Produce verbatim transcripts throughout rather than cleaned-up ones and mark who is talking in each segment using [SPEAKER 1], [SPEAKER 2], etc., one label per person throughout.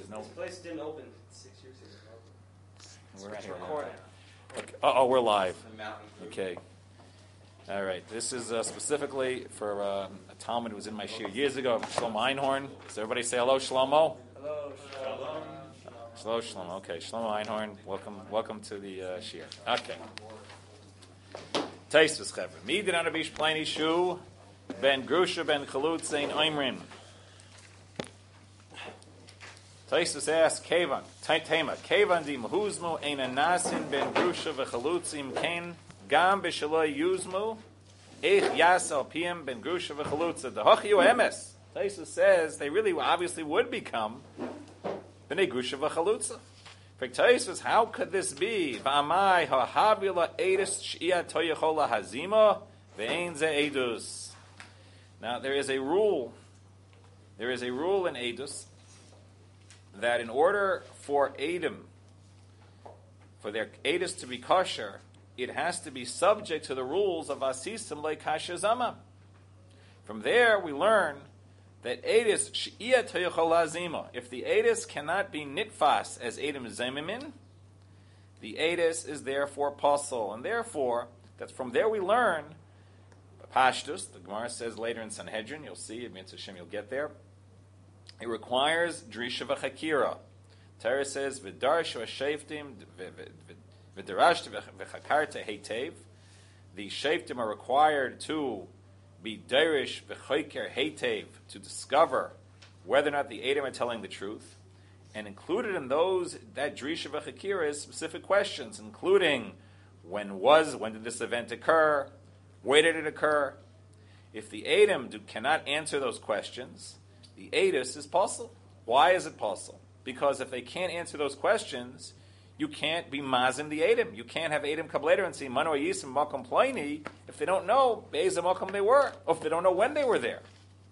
[SPEAKER 1] There's no.
[SPEAKER 2] This place didn't open six years ago.
[SPEAKER 1] We're not here.
[SPEAKER 2] Recording.
[SPEAKER 1] Okay. Oh, oh, we're live. Okay. All right. This is uh, specifically for uh, a Talmud who was in my shir years ago, Shlomo Einhorn. Does everybody say hello, Shlomo?
[SPEAKER 2] Hello, Shalom.
[SPEAKER 1] Hello, Shlomo. Okay, Shlomo Einhorn. Welcome, welcome to the uh, shir. Okay. Taisvus Chevra. Mi did anabish plani shu ben grusha ben chalutz ein oimrim. Taisvus asks, Kevan, Tema, Kevan di mahuzmu ein anasin ben grusha v'chalutzim ken gam b'shaloi yuzmu eich yasal piem ben grusha v'chalutza. The hochiyu emes. Taisvus says they really obviously would become b'nei grusha v'chalutza. For Taisvus, how could this be? V'amai ha'havila edus sh'iyah toyechola hazima ve'ein ze edus. Now there is a rule. There is a rule in edus that in order for Edom, for their edus to be kosher, it has to be subject to the rules of asisim le kasher zama. From there, we learn that edus she'iyah toyechol hazima. If the edus cannot be nitfas as edom zemimin, the edus is therefore pasul, and therefore, that's from there we learn pashtus. The Gemara says later in Sanhedrin, you'll see, it means Hashem, you'll get there. It requires drisha v'chakira. Torah says v'darshu ha'sheftim v'darashtu v'chakarta heitev. The sheftim are required to be derish v'choker heitev, to discover whether or not the Edom are telling the truth. And included in those, that drisha v'chakira is specific questions, including when was, when did this event occur, where did it occur. If the Edom do, cannot answer those questions, the edus is pasul. Why is it pasul? Because if they can't answer those questions, you can't be mazim the Edom. You can't have Edom come later and say manu yisim makom plini if they don't know be'ezah makom they were, or if they don't know when they were there.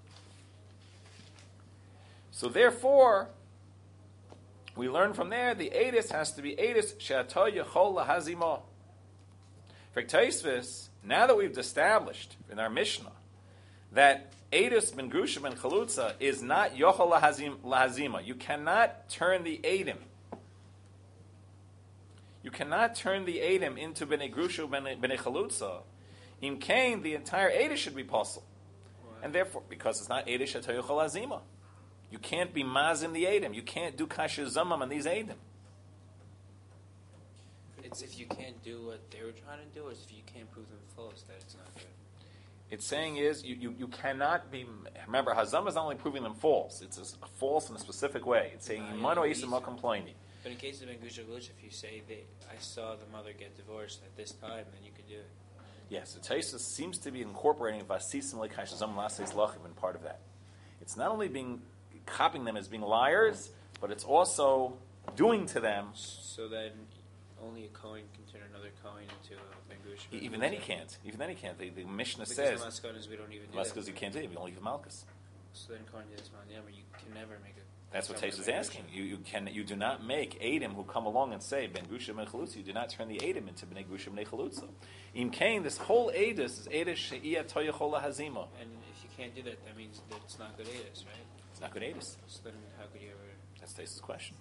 [SPEAKER 1] So therefore, we learn from there the edus has to be edus she'ato yechol lahazimo. For Taisvus, now that we've established in our Mishnah that edus ben grusha ben chalutza is not yochol lahazim, lahazima. You cannot turn the Edom. You cannot turn the Edom into bnei grusha bnei chalutza. In Cain, the entire edus should be pasul, and therefore, because it's not edus shato yochol lahazima, you can't be mazim the Edom. You can't do kasher zamam on these Edom.
[SPEAKER 3] It's if you can't do what they were trying to do, or it's if you can't prove them false that it's not good.
[SPEAKER 1] It's saying is, you, you, you cannot be, remember, Hazam is not only proving them false, it's a, a false in a specific way. It's saying, Imano Esim Makomplaini.
[SPEAKER 3] But in case of Ben Gusha Glush, if you say, they, I saw the mother get divorced at this time, then you could do it.
[SPEAKER 1] Yes, the Taisus seems to be incorporating Vasisim Lekash Hazam Lases Lachim in part of that. It's not only being, copying them as being liars, but it's also doing to them.
[SPEAKER 3] So then only a Kohen can turn another Kohen into a Ben Gusha.
[SPEAKER 1] E- even then he can't. Even then he can't. The, the Mishnah
[SPEAKER 3] because
[SPEAKER 1] says.
[SPEAKER 3] Because the Maskonas we don't even do
[SPEAKER 1] Because
[SPEAKER 3] that.
[SPEAKER 1] you can't do it. We only give Malchus.
[SPEAKER 3] So then Kohen does Manyama, you can never make a.
[SPEAKER 1] That's what Taisha is asking. You you can you do not make Edom who come along and say Ben Gusha Ben Chalutza. You do not turn the Edom into Ben Gusha Ben Chalutza. In Cain, this whole Edus is Edus She'iyah Toyechola Hazima.
[SPEAKER 3] And if you can't do that, that means that it's not good Edus, right?
[SPEAKER 1] It's not good Edus.
[SPEAKER 3] So then how could you ever?
[SPEAKER 1] That's Taisha's question.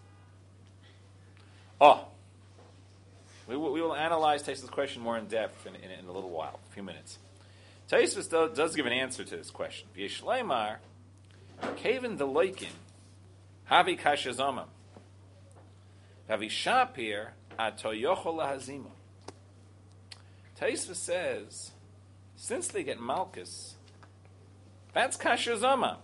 [SPEAKER 1] Oh. We will, we will analyze Taisha's question more in depth in, in, in a little while, a few minutes. Taisha does, does give an answer to this question. V'yeshleimar, kaven deloikin, havi kashazomam, havi shapir atoyochol lahazima. Taisha says, since they get Malchus, that's kashazomam.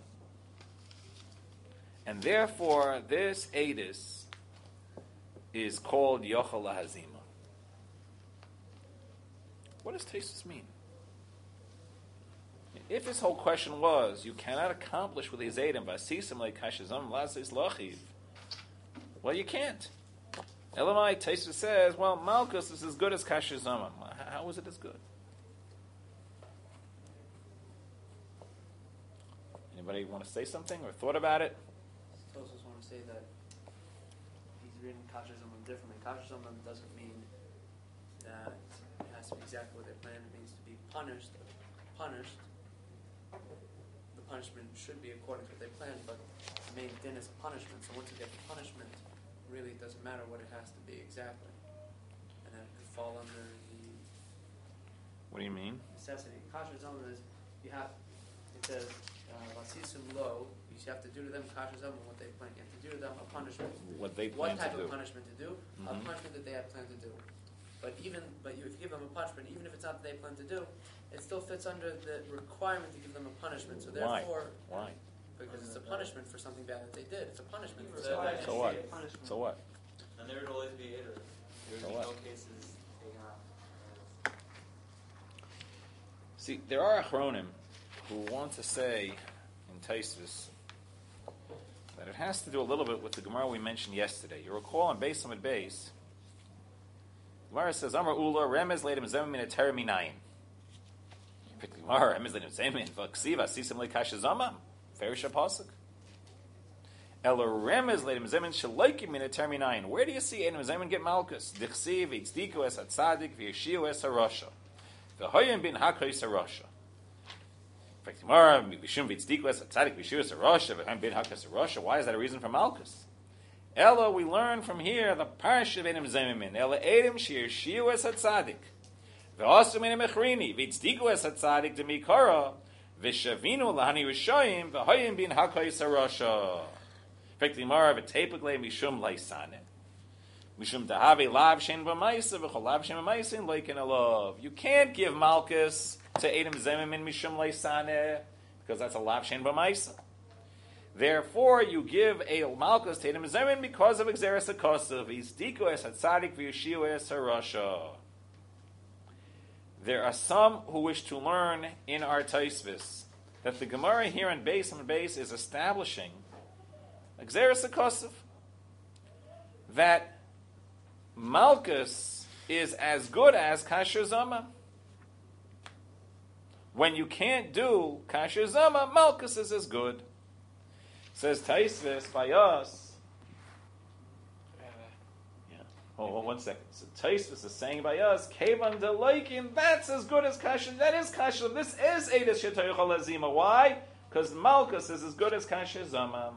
[SPEAKER 1] And therefore, this edus is called yochol lahazima. What does Taisus mean? If his whole question was, you cannot accomplish with his Edom vasisim like kashazam lasis lachiv, well, you can't. Elamai Taisus says, well, Malchus is as good as kashazam. How is it as good? Anybody want to say something or thought about it?
[SPEAKER 4] Taisus want to say that he's reading kashazam differently. Kashazam doesn't mean that it has to be exactly what they planned. It means to be punished. Punished. The punishment should be according to what they planned, but the main din is punishment. So once you get the punishment, really it doesn't matter what it has to be exactly. And then it could fall under the
[SPEAKER 1] What do you mean?
[SPEAKER 4] necessity. Kasher Zoma is, you have, it says, Vasisum lo, you have to do to them Kasher Zoma, what they plan. You have to do to them a punishment.
[SPEAKER 1] What they
[SPEAKER 4] What
[SPEAKER 1] plan
[SPEAKER 4] type
[SPEAKER 1] to do.
[SPEAKER 4] of punishment to do?
[SPEAKER 1] Mhm.
[SPEAKER 4] A punishment that they have planned to do. But even, but you, if you give them a punishment, even if it's not that they plan to do, it still fits under the requirement to give them a punishment. So
[SPEAKER 1] Why?
[SPEAKER 4] therefore,
[SPEAKER 1] Why?
[SPEAKER 4] because it's a punishment for something bad that they did. It's a punishment for
[SPEAKER 2] So
[SPEAKER 4] something bad.
[SPEAKER 1] So what? So what?
[SPEAKER 2] And there would always be Eder. There would
[SPEAKER 1] So
[SPEAKER 2] be
[SPEAKER 1] what?
[SPEAKER 2] no cases taken off.
[SPEAKER 1] See, there are Achronim who want to say in Taisus that it has to do a little bit with the Gemara we mentioned yesterday. You recall on Beis Samad Beis, Gemara says, Amar Ula, Remez Leidim Zemim in a Ter Minayin. Gemara, Remez Leidim Zemim, Vaksiva, Sisim Leikash Zamam, Ferish Apasuk. Ela Remez Leidim Zemin Shaloikim in a Ter Minayin. Where do you see Eidim Zemin get Malkus? Dichsiv, Itzdiko es Hatzadik, Vyeshiu es HaRasha. V'hoyim bin HaKois HaRasha. In fact, Gemara, Vishum Vitzdiko es Hatzadik, Vyeshiu es HaRasha, V'hoyim bin HaKois HaRasha. Why is that a reason for Malkus? Ella, we learn from here the parsha of Eidim Zemimin. Ella Eidim Shirshiu es Hatzadik. V'osum Eidim Echrini. V'tzdiku es Hatzadik Demikara. V'shavinu lahani Rishoyim. V'hoyim bin HaKois HaRasha. In fact, the Gemara v'teipaglei mishum laisane. Mishum dahave lav shen b'maisa v'chol lav shen b'maisa in loiken alav. You can't give Malkus to Eidim Zemimin mishum laisane because that's a lav shen b'maisa. Therefore, you give a Malkus to Eidim Zemin because of Exeris HaKosav. Izdiko es Hatzadik v'Yeshiu es HaRasha. There are some who wish to learn in our Taisvis that the Gemara here in Beis and Beis is establishing Exeris HaKosav. That Malkus is as good as Kasher Zoma. When you can't do Kasher Zoma, Malkus is as good. Says Taisvis by us. Yeah. Hold on one second. So Taisvis is saying by us, Kevan Deloikin, that's as good as Kasher. That is Kasher. This is Eidos Shetoichol Azima. Why? Because Malkus is as good as Kasher Zama.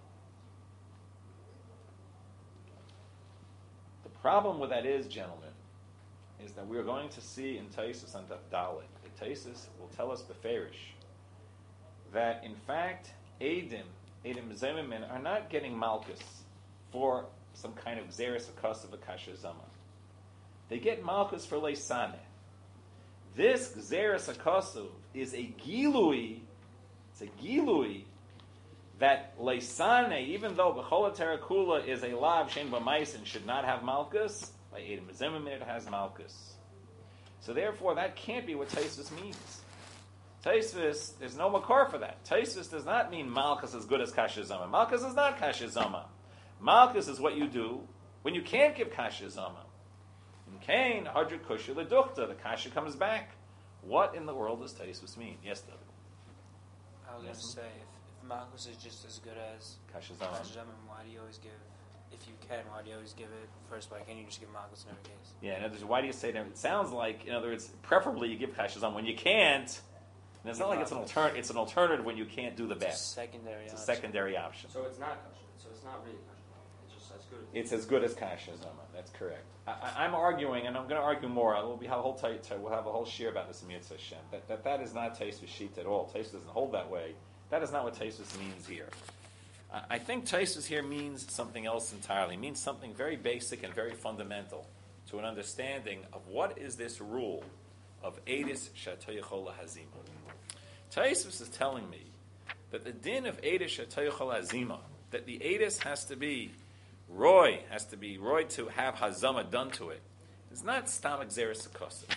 [SPEAKER 1] The problem with that is, gentlemen, is that we are going to see in Taisvis on Dalit. The Taisvis will tell us beferish that in fact Eidim Eidim Zemimin are not getting Malkus for some kind of Xeris Akos of a Kasher Zama. They get Malkus for Leisane. This Xeris Akosov is a Gilui, it's a Gilui that Leisane, even though B'chol Terakula is a Lav Shen B'mais and should not have Malkus, by Eidim Zemimin it has Malkus. So therefore that can't be what Taisvis means. Taisvis, there's no makor for that. Taisvis does not mean Malkus as good as Kasher Zoma. Malkus is not Kasher Zoma. Malkus is what you do when you can't give Kasher Zoma. In Cain, Hadra Kusha Leduchta, the Kasher comes back. What in the world does Taisvis mean? Yes, David.
[SPEAKER 3] I was going to
[SPEAKER 1] Yes.
[SPEAKER 3] say, if, if Malkus is just as good as
[SPEAKER 1] Kasher Zoma.
[SPEAKER 3] Kasher Zoma, why do you always give, if you can, why do you always give it first? Why can't you just give Malkus in every case?
[SPEAKER 1] Yeah, in other words, why do you say that? It sounds like, in other words, preferably you give Kasher Zoma when you can't. And it's not like it's an altern- It's an alternative when you can't do the
[SPEAKER 3] It's a
[SPEAKER 1] best.
[SPEAKER 3] secondary
[SPEAKER 1] It's a
[SPEAKER 3] option.
[SPEAKER 1] secondary option.
[SPEAKER 2] So it's not kosher. So it's not really kosher. It's just as good.
[SPEAKER 1] It's as good as Kasher Zoma. That's correct. I, I, I'm arguing, and I'm going to argue more. We'll be have a whole t- t- we'll have a whole shir about this in Mitzvah Hashem. That, that that is not Taisvis sheet at all. Taisvis doesn't hold that way. That is not what Taisvis means here. I, I think Taisvis here means something else entirely. It means something very basic and very fundamental to an understanding of what is this rule of Eidos Shatoyachol Hazima. Taisvis is telling me that the din of Eidos Shatoyachol Hazima, that the Eidos has to be Roy, has to be Roy to have Hazama done to it, is not Stam Exeris Akosov.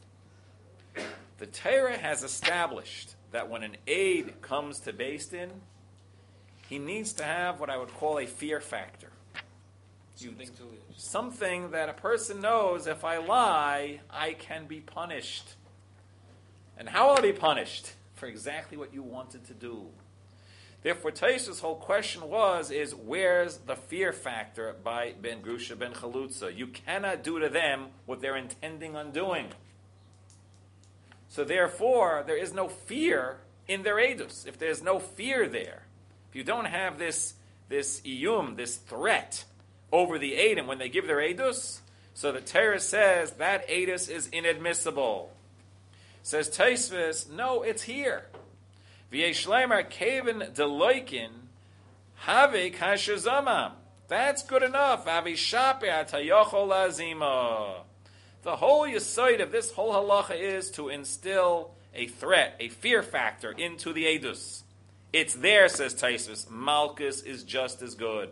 [SPEAKER 1] The Torah has established that when an aid comes to Beis Din, he needs to have what I would call a fear factor.
[SPEAKER 3] Something to lose.
[SPEAKER 1] Something that a person knows, if I lie, I can be punished. And how will I be punished? For exactly what you wanted to do. Therefore, Taisha's whole question was, is where's the fear factor by Ben Grusha, Ben Chalutza? You cannot do to them what they're intending on doing. So therefore, there is no fear in their edus, if there's no fear there, if you don't have this this iyum, this threat over the edom when they give their edus, so the Torah says that edus is inadmissible. Says Tosfos, no, it's here. V'yeshleimar kaven deloikin have kashazamam. That's good enough. Avishape atayochol azima. The whole yesod of this whole halacha is to instill a threat, a fear factor into the edus. It's there, says Tosfos. Malchus is just as good.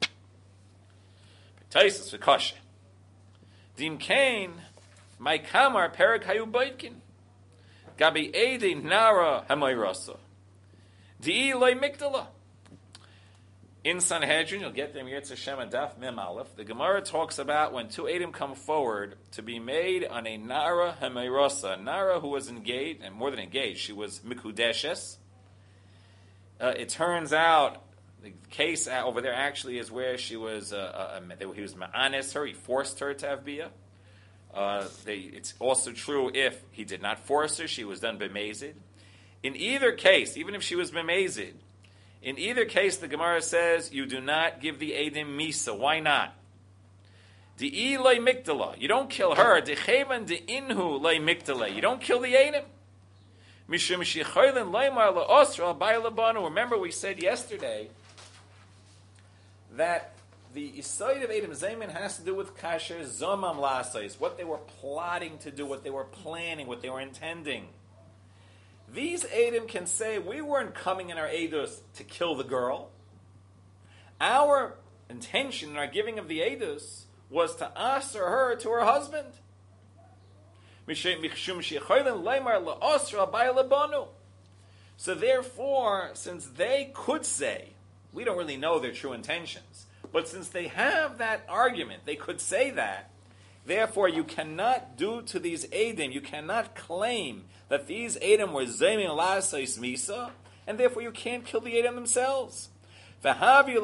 [SPEAKER 1] Tosfos v'kasha. Dim kain, my kamar perak hayu boitkin. Gabi edi nara hamayrasa. Di loy mikdala. In Sanhedrin, you'll get them Yetz Hashem and Daf Mem Aleph. The Gemara talks about when two Edom come forward to be made on a Nara Hamayrasa, Nara who was engaged, and more than engaged, she was Mikudeshes. Uh, it turns out the case over there actually is where she was, uh, uh, he was Ma'anes her, he forced her to have Bia. Uh, they, it's also true if he did not force her, she was done b'mezid. In either case, even if she was b'mezid, in either case, the Gemara says you do not give the Edom Misa. Why not? Di'i lei mikdala. You don't kill her. Dechevan de'inhu lei mikdala. You don't kill the Edom. Mishum shechoylin leimar le'osra bay lebanu. Remember we said yesterday that the Yisod of Edom Zeman has to do with kasher zomam la'asais, what they were plotting to do, what they were planning, what they were intending. These Edom can say, we weren't coming in our Edus to kill the girl. Our intention in our giving of the Edus was to answer her to her husband. So therefore, since they could say, we don't really know their true intentions, but since they have that argument, they could say that, therefore, you cannot do to these Edom, you cannot claim that these Edom were Zemin Lasais Misa, and therefore you can't kill the Edom themselves. So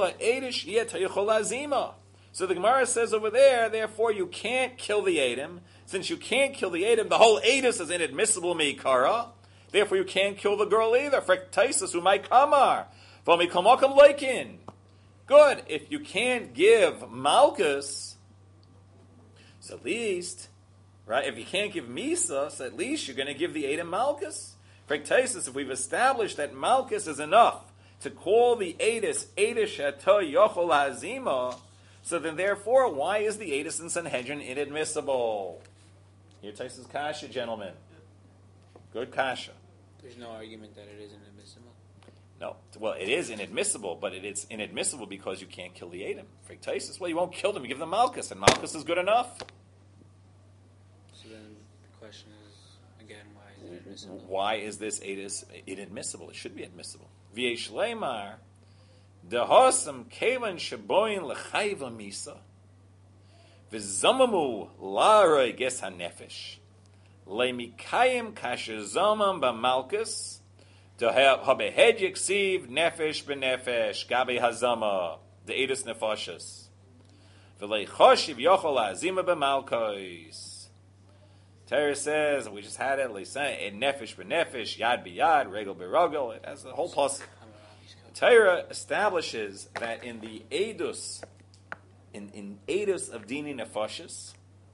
[SPEAKER 1] the Gemara says over there, therefore you can't kill the Edom. Since you can't kill the Edom, the whole Edus is inadmissible Meikara. Therefore you can't kill the girl either. Frektaisus umay kamar. V'mikomakam leikin. Good. If you can't give Malchus, so at least, right, if you can't give Misa, so at least you're going to give the Edom Malchus. Frektaisus, if we've established that Malchus is enough to call the Edis Edis Shato Yochol Hazima, so then therefore, why is the Edis in Sanhedrin inadmissible? Here Taisus Kasha, gentlemen. Good Kasha.
[SPEAKER 3] There's no argument that it isn't admissible.
[SPEAKER 1] No. Well, it is inadmissible, but it is inadmissible because you can't kill the Edom. Frektaisus, well, you won't kill them, you give them Malchus, and Malchus is good enough.
[SPEAKER 3] So then the question is, again, why is it admissible?
[SPEAKER 1] Why is this Edis inadmissible? It should be admissible. V'yesh leimar, dehosam kevan sheboin l'chayva misa, v'zamamu la'aroi ges hanefesh, le'mikayim kasher zomam b'malchus, Habehed yiksiv nefesh b'nefesh gabe hazama the edus nefashis v'lei choshiv yochol azima b'malkos. Torah says, we just had it, a nefesh b'nefesh, yad b'yad, regel b'regel. It has the whole plus. Torah establishes that in the edus, in in edus of dini nefashis,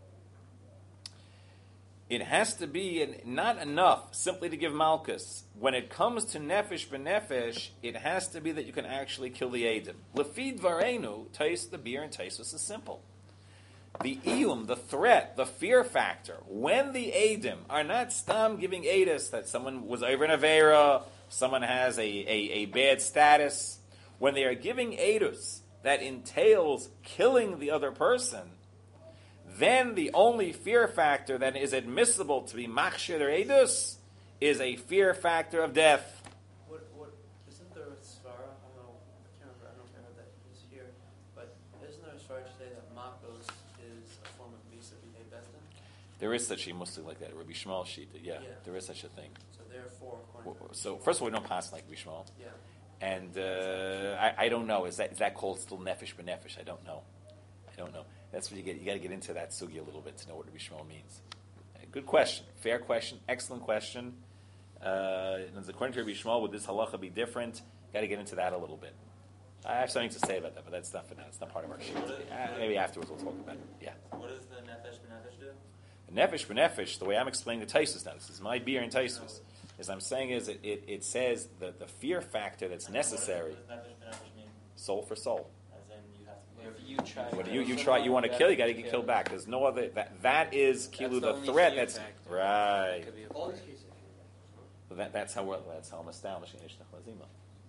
[SPEAKER 1] it has to be not enough simply to give Malchus. When it comes to nefesh b'nefesh, it has to be that you can actually kill the Edom. Lefid varenu, tais the beer and Taisus is simple. The iyum, the threat, the fear factor, when the Edom are not stam giving edus that someone was over an avera, someone has a, a, a bad status, when they are giving edus that entails killing the other person, then the only fear factor that is admissible to be machshir or edus is a fear factor of death.
[SPEAKER 4] What, what, isn't there a svara? I don't know, I can't remember, I don't know if I heard that is here, but isn't there a svara to say that makos is a form of misa b'nei besdin?
[SPEAKER 1] There is such a muslim like that, Rabbi Shmuel Shita, yeah, yeah, there is such a thing.
[SPEAKER 4] So therefore, according
[SPEAKER 1] well,
[SPEAKER 4] to
[SPEAKER 1] So first of all, we don't pass like Rabbi Shmuel.
[SPEAKER 4] Yeah.
[SPEAKER 1] And uh, I, I don't know, is that, is that called still nefesh b'nefesh? I don't know. I don't know. That's what you get. You got to get into that sugi a little bit to know what Rabbi Shmuel means. Good question, fair question, excellent question. Uh, and according to Rabbi Shmuel, would this halacha be different? Got to get into that a little bit. I have something to say about that, but that's not for now. It's not part of our show. Uh, maybe afterwards we'll talk about it. Yeah.
[SPEAKER 2] What does the nefesh b'nefesh do?
[SPEAKER 1] Nefesh b'nefesh, the way I'm explaining the Taisus now, this is my beer in Taisus, is I'm saying is it, it, it says that the fear factor that's necessary,
[SPEAKER 2] What does nefesh b'nefesh mean?
[SPEAKER 1] soul for soul.
[SPEAKER 2] As in you have to
[SPEAKER 3] Whenever
[SPEAKER 2] kill.
[SPEAKER 3] you try,
[SPEAKER 1] When
[SPEAKER 3] to
[SPEAKER 1] you,
[SPEAKER 3] kill
[SPEAKER 1] you try,
[SPEAKER 3] someone,
[SPEAKER 1] you want to
[SPEAKER 3] have
[SPEAKER 1] kill, you got to get killed back. There's no other, that, that is kilu,
[SPEAKER 3] That's the
[SPEAKER 1] the
[SPEAKER 3] only
[SPEAKER 1] threat,
[SPEAKER 3] fear
[SPEAKER 1] that's,
[SPEAKER 3] factor.
[SPEAKER 1] right.
[SPEAKER 3] Could be a
[SPEAKER 2] All
[SPEAKER 3] part.
[SPEAKER 2] these cases.
[SPEAKER 1] That, that's how we're, that's how I'm establishing Ishnach Lazima.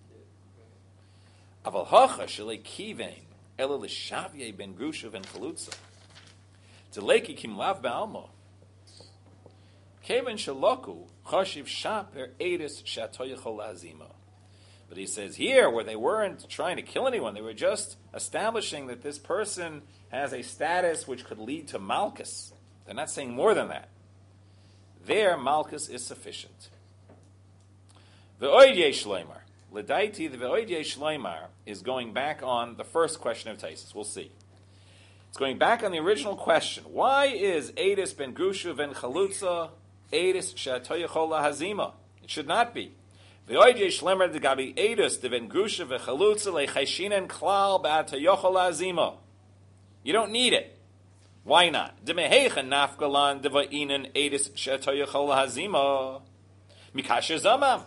[SPEAKER 1] Aval hacha shelei kivein ela l'shavye ben grusha ben chalutza deleki kim lav ba'almo keven shaloku chashiv shaper edis shatoyachol lazima. But he says here, where they weren't trying to kill anyone, they were just establishing that this person has a status which could lead to malchus. They're not saying more than that. There, malchus is sufficient. The Oid Yesh Leimar. L'daiti, the Oid Yesh Leimar is going back on the first question of Taisus. We'll see. It's going back on the original question. Why is Eidis ben Grusha ben Chalutza Eidis Shatoyachol Hazima? It should not be. The Oid Yesh Leimar de Gabi Eidis de ben Grusha ben Chalutza lechaishinen klal ba'atoyachol Hazima. You don't need it. Why not? Demehechen nafgalan devainen Eidis Shatoyachol Hazima. Mikasha Zamam.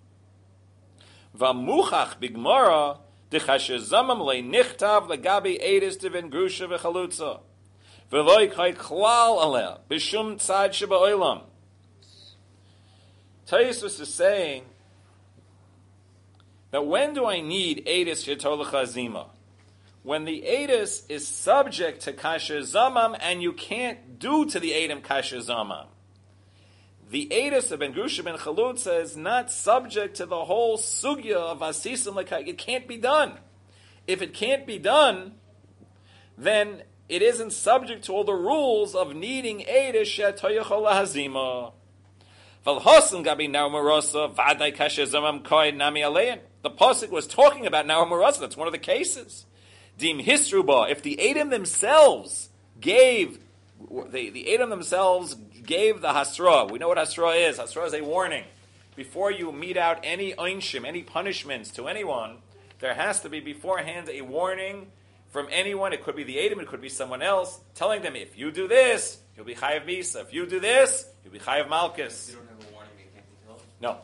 [SPEAKER 1] Vamuchach bigmara dechashezamam leinichtav legabi edis devin grusha v'chalutza v'loi kait klal aleh b'shum tzad sheba'olam. Taisus is saying that when do I need edis shetol chazima? When the edis is subject to kashezamam and you can't do to the edom kashezamam. The Eidus of Ben Grusha Ben Chalutza is not subject to the whole sugya of Asisim Lekay. It can't be done. If it can't be done, then it isn't subject to all the rules of needing Eidus Shetoyachol Hazima. Valhosan Gabi Naumarosa Vaday Kashezamam Koi Nami Alein. The Pasuk was talking about Naumarosa. That's one of the cases. Dim Hisruba. If the Edom themselves gave The, the Edom themselves gave the Hasra. We know what Hasra is. Hasra is a warning. Before you mete out any einshim, any punishments to anyone, there has to be beforehand a warning from anyone. It could be the Edom, it could be someone else, telling them, if you do this, you'll be Chayav Misa. If you do this, you'll be Chayav Malchus.
[SPEAKER 2] You don't have a warning, you can't be killed.
[SPEAKER 1] No.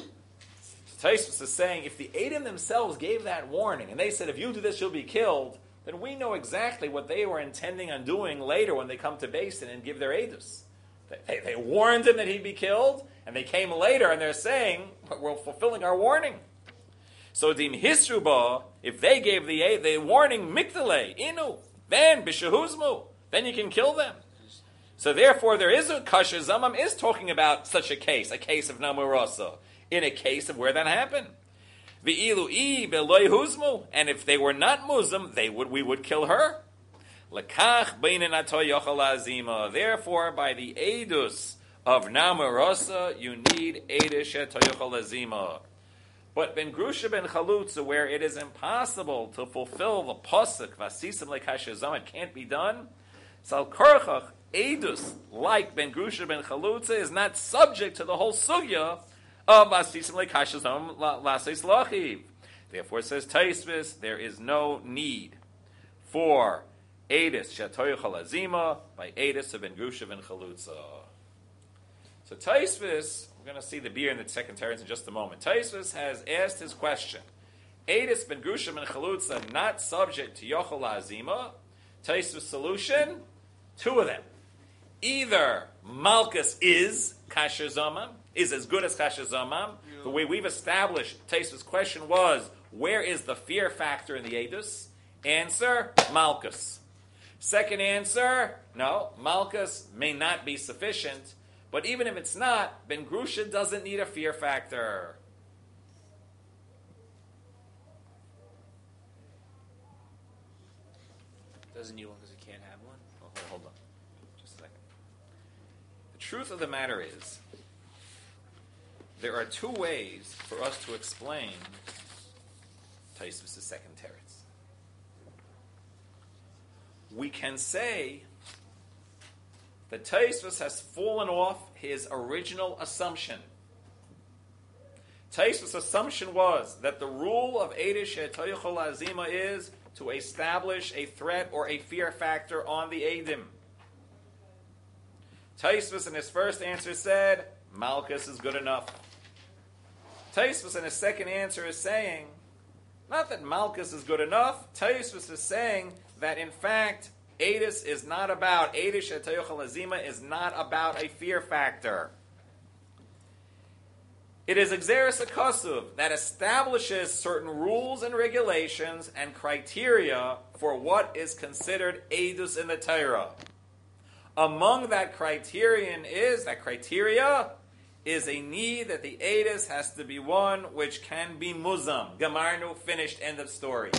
[SPEAKER 1] Taisus is saying, if the Edom themselves gave that warning, and they said, if you do this, you'll be killed, then we know exactly what they were intending on doing later when they come to Basin and give their edus. They, they, they warned him that he'd be killed, and they came later and they're saying, we're fulfilling our warning. So dim hisruba, if they gave the the warning, mikdale, inu, then b'shehuzmu, then you can kill them. So therefore there is a kasha. Zamam is talking about such a case, a case of namurasa, in a case of where that happened. V'ilu i beloy huzmu, and if they were not muzim, they would we would kill her. Lekach beinin ato yochal azima. Therefore, by the edus of namarasa, you need edus ato yochal azima. But ben grusha ben chalutza, where it is impossible to fulfill the pasuk vasisim lekashazam, it can't be done. Sal korchach edus like ben grusha ben chalutza is not subject to the whole sugya of Asisim Lekashazam Laseis Lachiv. Therefore, it says Taisvis, there is no need for Edis Shatoyachol Azima by Edis of Ben Grusha Ben Chalutza. So Taisvis, we're going to see the beer in the second teretz in just a moment. Taisvis has asked his question. Edis Ben Grusha Ben Chalutza not subject to Yochol Azima. Taisvis solution, two of them. Either Malchus is Kashazamam, is as good as Kashazamam. Yeah. The way we've established Taisva's question was, where is the fear factor in the Edus? Answer, Malchus. Second answer, no, Malchus may not be sufficient, but even if it's not, Ben Grusha doesn't need a fear factor.
[SPEAKER 3] Doesn't need one because he can't have one?
[SPEAKER 1] Oh, hold on. Just a second. The truth of the matter is, there are two ways for us to explain Taisvus' second teretz. We can say that Taisvus has fallen off his original assumption Taisva's assumption was that the rule of Eidish Toyachol Azima is to establish a threat or a fear factor on the Eidim. Taisvas in his first answer said, Malchus is good enough. Taisvas in his second answer is saying, not that Malchus is good enough, Taisvas is saying that in fact, Eidus is not about, Eidish Toyachol Azima is not about a fear factor. It is Exeris Akasuv that establishes certain rules and regulations and criteria for what is considered Eidus in the Torah. Among that criterion is, that criteria is a need that the Eidus has to be one which can be muzam. Gamarnu, finished, end of story.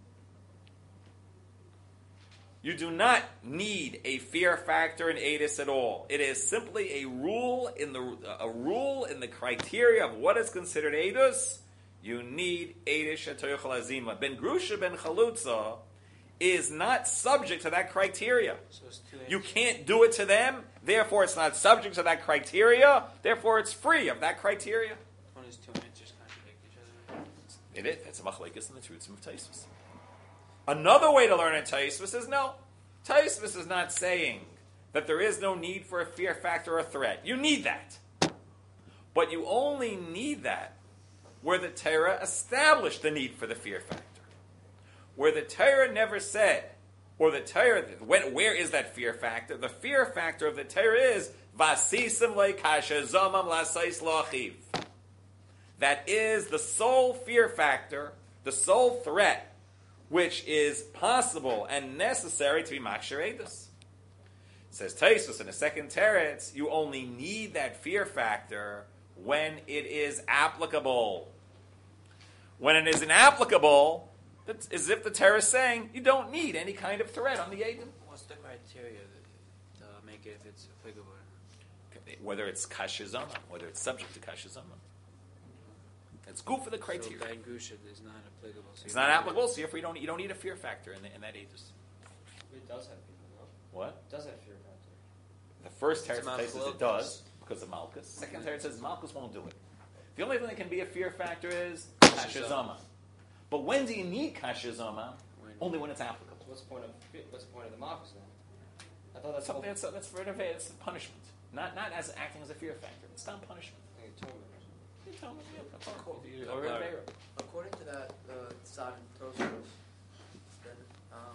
[SPEAKER 1] You do not need a fear factor in Eidus at all. It is simply a rule in the a rule in the criteria of what is considered Eidus. You need Eidish Toyachol Azima. Ben Grusha ben Chalutza is not subject to that criteria.
[SPEAKER 3] So it's two
[SPEAKER 1] You
[SPEAKER 3] answers.
[SPEAKER 1] can't do it to them, therefore it's not subject to that criteria, therefore it's free of that criteria.
[SPEAKER 3] One is two answers contradict each other.
[SPEAKER 1] It is. It's a machlekes in the truths of Taisvus. Another way to learn in Taisvus is no. Taisvus is not saying that there is no need for a fear factor or threat. You need that. But you only need that where the Torah established the need for the fear factor. Where the Torah never said, or the Torah, when, where is that fear factor? The fear factor of the Torah is, Vasisim le'kasha zamam la'sais lo'achiv. That is the sole fear factor, the sole threat, which is possible and necessary to be Maksher Eidus. Says Taisus in the second teretz, you only need that fear factor when it is applicable. When it is inapplicable, it's as if the Torah is saying you don't need any kind of threat on the Eidim.
[SPEAKER 3] What's the criteria that, to make it if it's applicable?
[SPEAKER 1] Whether it's Kashizama, whether it's subject to Kashizama. It's good for the criteria.
[SPEAKER 3] So Ben Grusha is not applicable. So
[SPEAKER 1] It's
[SPEAKER 3] you
[SPEAKER 1] not
[SPEAKER 3] don't-
[SPEAKER 1] applicable, so therefore you don't, you don't need a fear factor in, the, in that Eidus.
[SPEAKER 2] It does have people, no?
[SPEAKER 1] What?
[SPEAKER 2] It does have fear factor.
[SPEAKER 1] The first
[SPEAKER 3] It's
[SPEAKER 1] teretz says
[SPEAKER 3] Malchus.
[SPEAKER 1] it does, because of Malchus. Second teretz says Malchus won't do it. The only thing that can be a fear factor is Kashizama. But when do you need Kashizama?
[SPEAKER 3] When-
[SPEAKER 1] Only when it's applicable.
[SPEAKER 2] What's the point of what's the point of the Malchus then? I thought that's
[SPEAKER 1] Something
[SPEAKER 2] all.
[SPEAKER 1] that's, that's for it's punishment. Not not as acting as a fear factor. It's not punishment.
[SPEAKER 2] I think atonement or something.
[SPEAKER 1] You tell me, yeah, that's all.
[SPEAKER 4] Cool.
[SPEAKER 1] Or a bear.
[SPEAKER 4] According to that uh, Tzad and Tosfos, then um,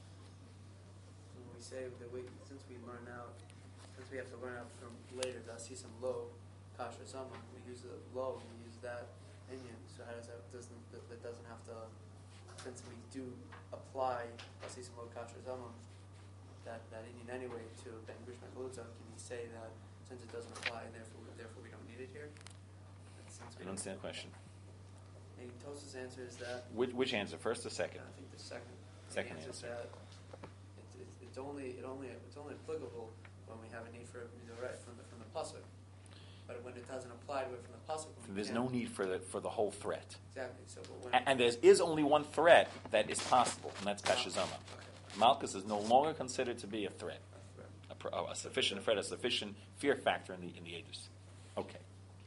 [SPEAKER 4] when we say that we, since we learn out, since we have to learn out from later, I see some low kasha zama. We use the low, we use that Indian. So how does that doesn't that, that doesn't have to? Since we do apply I see some low kasha zama, that that Indian anyway to Ben Grishma Chalutza, can you say that since it doesn't apply, therefore therefore we don't need it here? Since
[SPEAKER 1] I
[SPEAKER 4] we
[SPEAKER 1] don't understand the question.
[SPEAKER 4] Maybe Tosa's answer is that.
[SPEAKER 1] Which, which answer, first or second?
[SPEAKER 4] I think the second.
[SPEAKER 1] Second
[SPEAKER 4] the answer. Is
[SPEAKER 1] answer.
[SPEAKER 4] that it's, it's, it's only it only it's only applicable when we have a need for it right from the from the pasuk, but when it doesn't apply to it from the pasuk, we
[SPEAKER 1] There's
[SPEAKER 4] can't.
[SPEAKER 1] no need for the for the whole threat,
[SPEAKER 4] Exactly. So, but when
[SPEAKER 1] and, and there is only one threat that is possible, and that's Kashizama.
[SPEAKER 4] okay.
[SPEAKER 1] Malchus is no longer considered to be a threat,
[SPEAKER 4] That's right.
[SPEAKER 1] a, pro- a sufficient threat, a sufficient fear factor in the in the Eidos. Okay.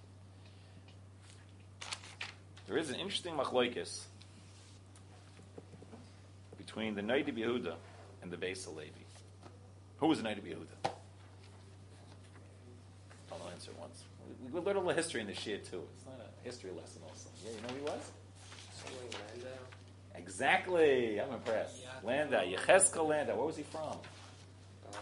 [SPEAKER 1] There is an interesting machlokes between the Noda B'Yehuda and the Beis Halevi. Who was the Noda B'Yehuda? I'll answer once. We, we learned a little history in the Shia too. It's not a history lesson also. Yeah, you know who he was?
[SPEAKER 2] Something like Landau.
[SPEAKER 1] Exactly. I'm impressed.
[SPEAKER 3] Yeah.
[SPEAKER 1] Landau. Yechezkel Landau. Where was he from?
[SPEAKER 2] Um,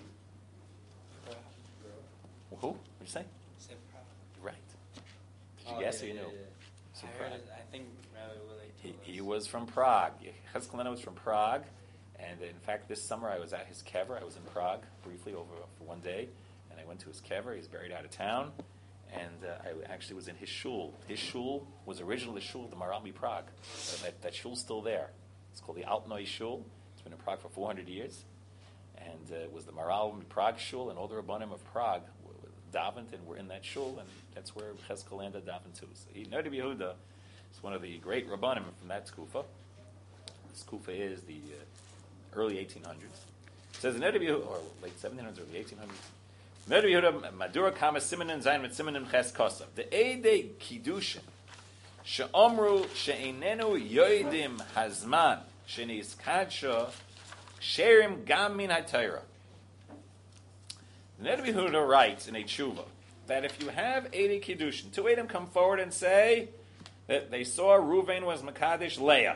[SPEAKER 1] Who? What did you say?
[SPEAKER 3] Said Prague.
[SPEAKER 1] You're right. Did you
[SPEAKER 2] oh,
[SPEAKER 1] guess
[SPEAKER 2] yeah,
[SPEAKER 1] or you
[SPEAKER 2] yeah,
[SPEAKER 1] knew?
[SPEAKER 2] yeah,
[SPEAKER 1] He's from
[SPEAKER 3] I
[SPEAKER 1] Prague.
[SPEAKER 3] heard it, I think Rabbi Willie
[SPEAKER 1] He,
[SPEAKER 3] told
[SPEAKER 1] he
[SPEAKER 3] us.
[SPEAKER 1] was from Prague. Yechezkel Landau was from Prague. And in fact, this summer I was at his kever. I was in Prague briefly over for one day. And I went to his kever. He's buried out of town. And uh, I actually was in his shul. His shul was originally the shul of the Maralmi Prague. Uh, that, that shul's still there. It's called the Altnoi Shul. It's been in Prague for four hundred years. And uh, it was the Maralmi Prague shul, and all the Rabbanim of Prague w- w- davened and were in that shul, and that's where Cheskel Landa davened too. So he, Noda B'Yehuda is one of the great Rabbanim from that Skufa. This Skufa is the uh, early eighteen hundreds. It says in Noda B'Yehuda, or late seventeen hundreds, early eighteen hundreds. Neder Yehuda Madura Kama Simenin Zayin mit Simenin Ches Kosav. The Eidei Kiddushin she'omru she'einenu yoidim hazman she'nis kadsha sherim gam min ha'Torah. Neder Yehuda writes in a tshuva that if you have Eidei Kiddushin, two Eidim come forward and say that they saw Reuven was Makadesh Leah.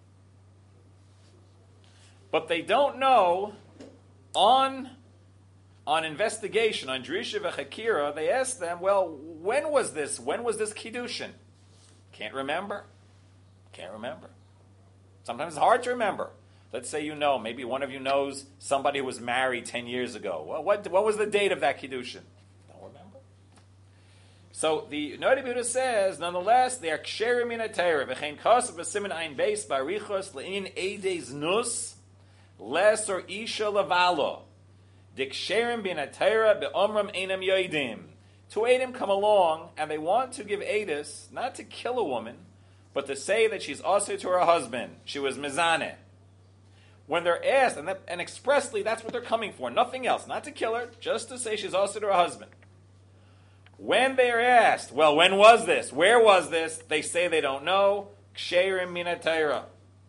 [SPEAKER 1] But they don't know on On investigation, on Drisha v'Chakira, they asked them, well, when was this? When was this Kiddushin? Can't remember. Can't remember. Sometimes it's hard to remember. Let's say you know, maybe one of you knows somebody who was married ten years ago. Well, what, what was the date of that Kiddushin? Don't remember. So the Noda B'Yehuda says, nonetheless, they are ksherim min ha'Torah, v'chein kasav v'simin ayin beis barichos le'in eides nus, les or isha levalo. Diksherim bin atayra be'omram einam yoidim. Two Eidim come along and they want to give Eidus, not to kill a woman, but to say that she's also to her husband. She was mizaneh. When they're asked, and, that, and expressly that's what they're coming for, nothing else, not to kill her, just to say she's also to her husband. When they are asked, well, when was this? Where was this? They say they don't know. Ksherim min atayra.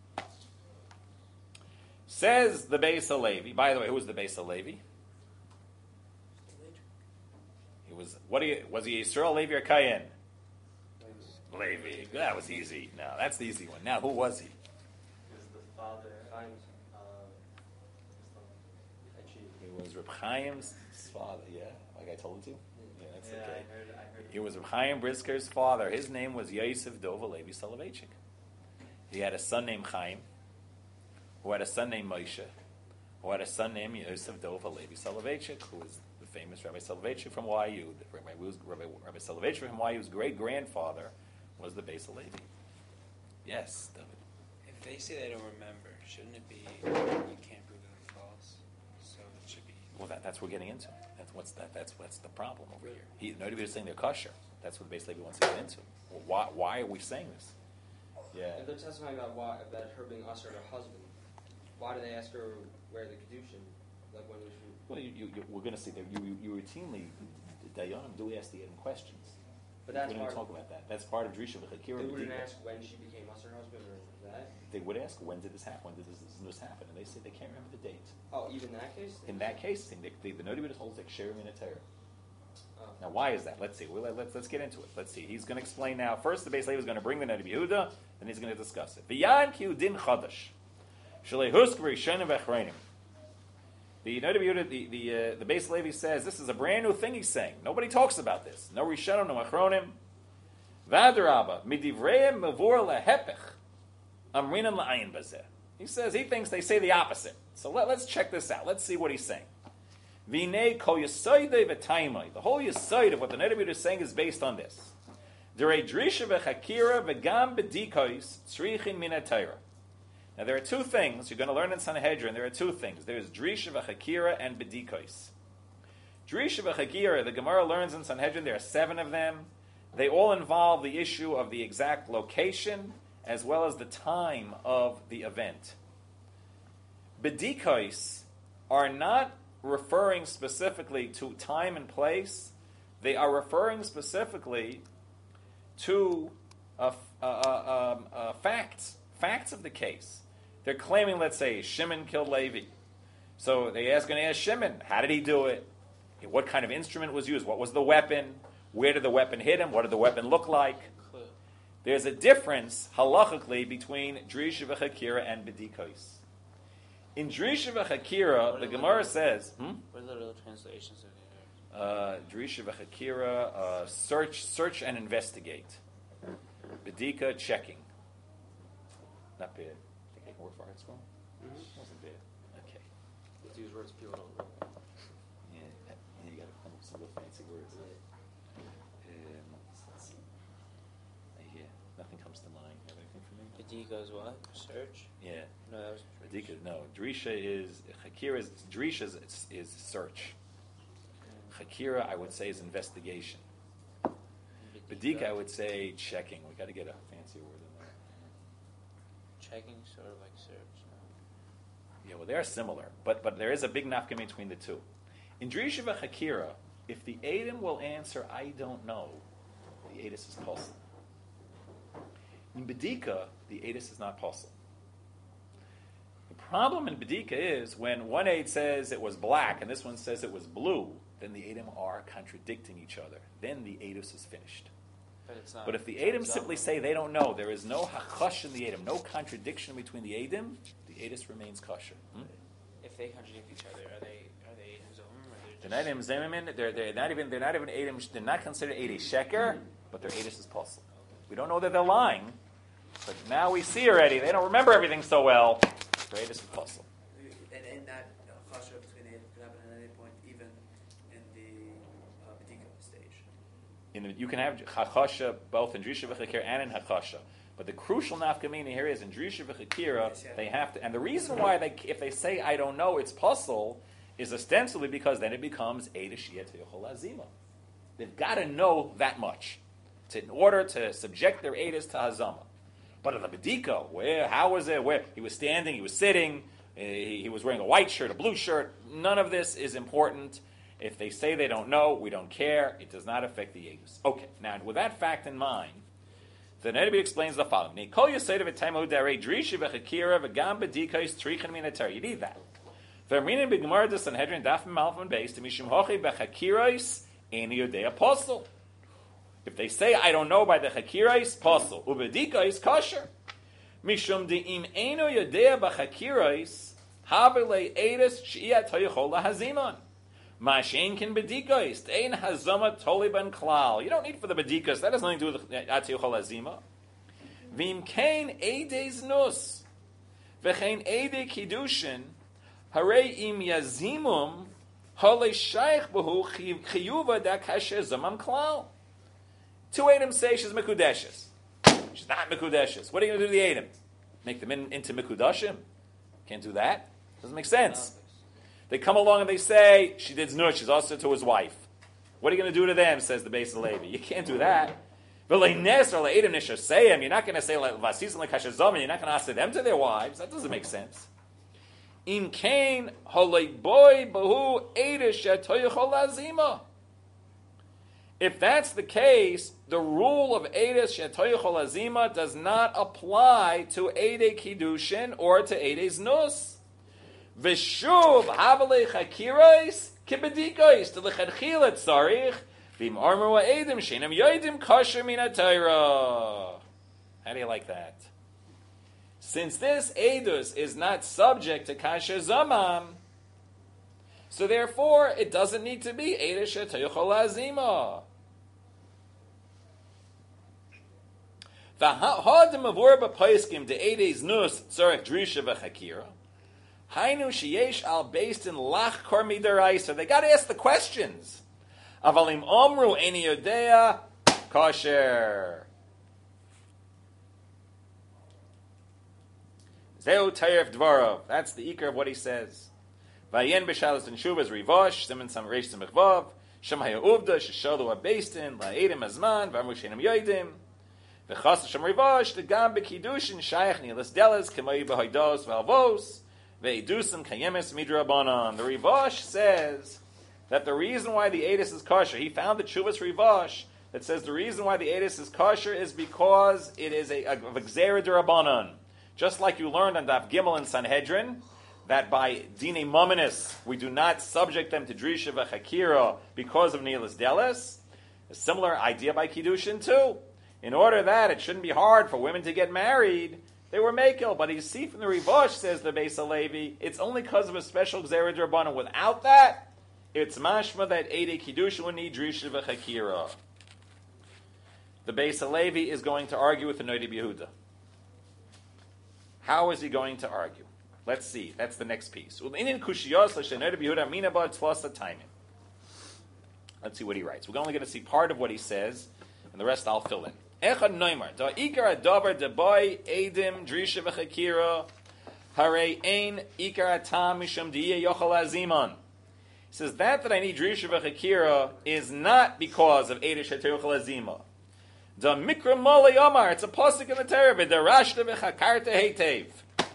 [SPEAKER 1] Says the Beis HaLevi. By the way, who was the Beis HaLevi? Was what do you, was he Yisrael, Levi, or Kayin? Levi. That was easy. No, that's the easy one. Now, who was he?
[SPEAKER 2] He was the father. I'm, uh,
[SPEAKER 1] he was Reb Chaim's father. Yeah, like I told you. Yeah, that's
[SPEAKER 2] yeah,
[SPEAKER 1] okay.
[SPEAKER 2] I heard, I heard
[SPEAKER 1] He was Reb Chaim Brisker's father. His name was Yosef Dova Levi Soloveitchik. He had a son named Chaim, who had a son named Moshe, who had a son named Yosef Dova Levi Soloveitchik, who was famous Rabbi Soloveitchik from Y U. Rabbi, Rabbi, Rabbi Soloveitchik from Y U's great-grandfather was the Beis HaLevi. Yes, David.
[SPEAKER 3] If they say they don't remember, shouldn't it be you can't prove them false? So it should be.
[SPEAKER 1] Well, that, that's what we're getting into. That's what's that. That's what's the problem over here. He, nobody is saying they're kosher. That's what the Beis HaLevi wants to get into. Well, why? Why are we saying this? Yeah.
[SPEAKER 2] If they're testifying about why, about her being usher her husband, why do they ask her where the Kedushin? Like when was she?
[SPEAKER 1] Well, you, you, you, we're going to see that you, you, you routinely, Dayanim do ask the Eidim questions.
[SPEAKER 2] But that's
[SPEAKER 1] we don't
[SPEAKER 2] part
[SPEAKER 1] talk about that. That's part of Drisha v'Chakira.
[SPEAKER 2] They wouldn't ask when she became usher husband or that.
[SPEAKER 1] They would ask, when did this happen? When did this, this happen? And they say they can't remember the date.
[SPEAKER 2] Oh, even that case.
[SPEAKER 1] In that case, they, they, the Noda B'Yehuda holds like Sherim in a Torah.
[SPEAKER 2] Oh.
[SPEAKER 1] Now, why is that? Let's see. Well, let's let's get into it. Let's see. He's going to explain now. First, the Beis HaLevi is going to bring the Noda B'Yehuda, then he's going to discuss it. V'yan ki din chadash, shalei husk v'rishonim v'achreinim. The Noda B'Yehuda, the the uh, the Beis HaLevi says this is a brand new thing he's saying. Nobody talks about this. No rishonim, no achronim. V'adarabba midivreim mavur lehepech amrinan la'ayin bazeh. He says he thinks they say the opposite. So let, let's check this out. Let's see what he's saying. V'nei kol yisoidei v'taimai. The whole yisoid of what the Noda B'Yehuda is saying is based on this. Derei drisha v'chakira v'gam b'dikois tzrichin min ha'Torah. Now there are two things you're going to learn in Sanhedrin. There are two things. There is drisha v'chakira and b'dikois. Drisha v'chakira, the Gemara learns in Sanhedrin. There are seven of them. They all involve the issue of the exact location as well as the time of the event. B'dikois are not referring specifically to time and place. They are referring specifically to uh, uh, uh, um, uh, facts, facts of the case. They're claiming, let's say, Shimon killed Levi. So they ask, going to ask Shimon, how did he do it? What kind of instrument was used? What was the weapon? Where did the weapon hit him? What did the weapon look like? There's a difference, halachically, between Drisha v'Chakira and B'dikois. In Drisha v'Chakira, the Gemara says, hmm?
[SPEAKER 3] What are the real translations of the
[SPEAKER 1] Uh, Drisha v'Chakira, uh, search, search and investigate. Bedika, checking. Not bad. I think I can work for art school.
[SPEAKER 2] Mm-hmm.
[SPEAKER 1] Wasn't bad. Okay.
[SPEAKER 2] Let's use words people don't know.
[SPEAKER 1] Yeah, you got to come up with some real fancy words. Um, yeah, nothing comes to mind. You have anything for me?
[SPEAKER 3] Bedika is what? Search?
[SPEAKER 1] Yeah.
[SPEAKER 3] No, that was
[SPEAKER 1] Bedika, no. Drisha is, Chakira is, Drisha is, is search. Chakira, I would say, is investigation. Bedika, I would say checking. We got to get a fancy word in there.
[SPEAKER 3] Checking, sort of like search. No?
[SPEAKER 1] Yeah, well, they are similar, but but there is a big nafka between the two. In Drisha v'Chakira, If the Edom will answer, I don't know, the Edis is possible. In Bedika, the Edis is not possible. The problem in Bedika is when one aid says it was black and this one says it was blue, then the Edom are contradicting each other. Then the Edus is finished.
[SPEAKER 3] But, it's not
[SPEAKER 1] But if the Edom simply say they don't know, there is no hachash in the Edom, no contradiction between the Edom, the Edus remains kosher. Hmm?
[SPEAKER 3] If they contradict each other, are they are they Edom Zomim, or
[SPEAKER 1] They're
[SPEAKER 3] they're
[SPEAKER 1] not
[SPEAKER 3] just...
[SPEAKER 1] Edom Zememin, they're, they're not even they're not even Edom, they're not considered Edom Sheker, but their Edus is possible. We don't know that they're lying, but now we see already they don't remember everything so well. Their Edus is possible.
[SPEAKER 4] And in that uh, chashuv between Edom could happen at any point, even in the uh, Bedika stage.
[SPEAKER 1] In the, you can have Chachasha both in Drisha v'Chakira and in Chachasha. But the crucial nafkamina here is in Drisha v'Chakira,
[SPEAKER 4] Yes, yeah.
[SPEAKER 1] they have to, and the reason why they, if they say I don't know, it's puzzle, is ostensibly because then it becomes Eida Shiyat Yochol Azima. They've got to know that much to, in order to subject their Eidas to Hazama. But in the Bedika, where, how was it? Where he was standing, he was sitting, he, he was wearing a white shirt, a blue shirt. None of this is important. If they say they don't know, we don't care. It does not affect the Eidos. Okay, now with that fact in mind, the Rebbe explains the following. You need that. If they say, I don't know by the Chakirais, Posel. Ubedika is kosher. Mishum de'im eno yodea b'chakirais, havele eres sh'iyat hoyachol lahaziman. Mashen kin bedikos, ein hazama toli ben klal. You don't need for the bedikos. That has nothing to do with atiyuchol hazima. Vim kain edes nus, v'chein ede kiddushin, harei im yazimum, hole shaykh b'hu chiyuva da kasher zamam klal. Two Edom say she's Mekudeshes. She's not Mekudeshes. What are you going to do to the Edom? Make them in, into Mekudashim? Can't do that. Doesn't make sense. They come along and they say, she did Znush, she's also to his wife. What are you going to do to them, says the Beis Levi? You can't do that. But Le'nes or Le'edom Nishaseyim, you're not going to say Vasisim Le'kashazom, you're not going to ask them to their wives. That doesn't make sense. Im Kain Holei Boy Bahu Edish Shatoyachol Azima. If that's the case, the rule of Eides Shetoyachol Azima does not apply to Eide Kiddushin or to Eides Nus. V'shuv Havale Chakirais Kibedikos to L'chadchila Tzarich V'im Armer Wa'edim Shinam Yoidim Kosher Min HaTorah. How do you like that? Since this Eidus is not subject to Kasher Zamam, so therefore it doesn't need to be Eides Shetoyachol Azima. V'ha'adim avur b'paiskim de'edes nus tzarech drisha v'chakira. Hainu sheyesh al based in lach kor midaraisa. They got to ask the questions. Avalim omru eni yodea kosher. Zeu tayef dvarov. That's the ikar of what he says. Vayen b'shalas and shuvas rivosh. Simen sam reish zimechvav. Shemaya uvda sheshalu ha-bastin. La'edim azman. V'amru shenim yoidim. The chas Hashem rivash the gam bekidushin shayach nilas delas k'may b'haydos v'alvos ve'edusam kayemes midrabanan. The rivash says that the reason why the edus is kosher, he found the Chuvas rivash that says the reason why the edus is kosher is because it is a, a, a gzera d'rabanan. Just like you learned on Daf Gimel in Sanhedrin, that by dine mominis we do not subject them to drisha v'chakira because of nilas delas. A similar idea by kiddushin too. In order that it shouldn't be hard for women to get married, they were makel. But you see from the Rivosh, says the Beis Halevi, it's only because of a special Gzera D'Rabbanan. Without that, it's mashma that Eidei Kiddush would need Drisha v'Chakira. The Beis Halevi is going to argue with the Noda B'Yehuda. How is he going to argue? Let's see. That's the next piece. Let's see what he writes. We're only going to see part of what he says, and the rest I'll fill in. Echad Neymar, da ikar adavar debay edim drisha v'chakira harei ein ikar atam mishum diye yochal aziman. He says that that I need drisha v'chakira is not because of edish yochal azima. Da mikra mole yomar, it's a pasuk in the Torah. V'darashta v'chakarta heitev.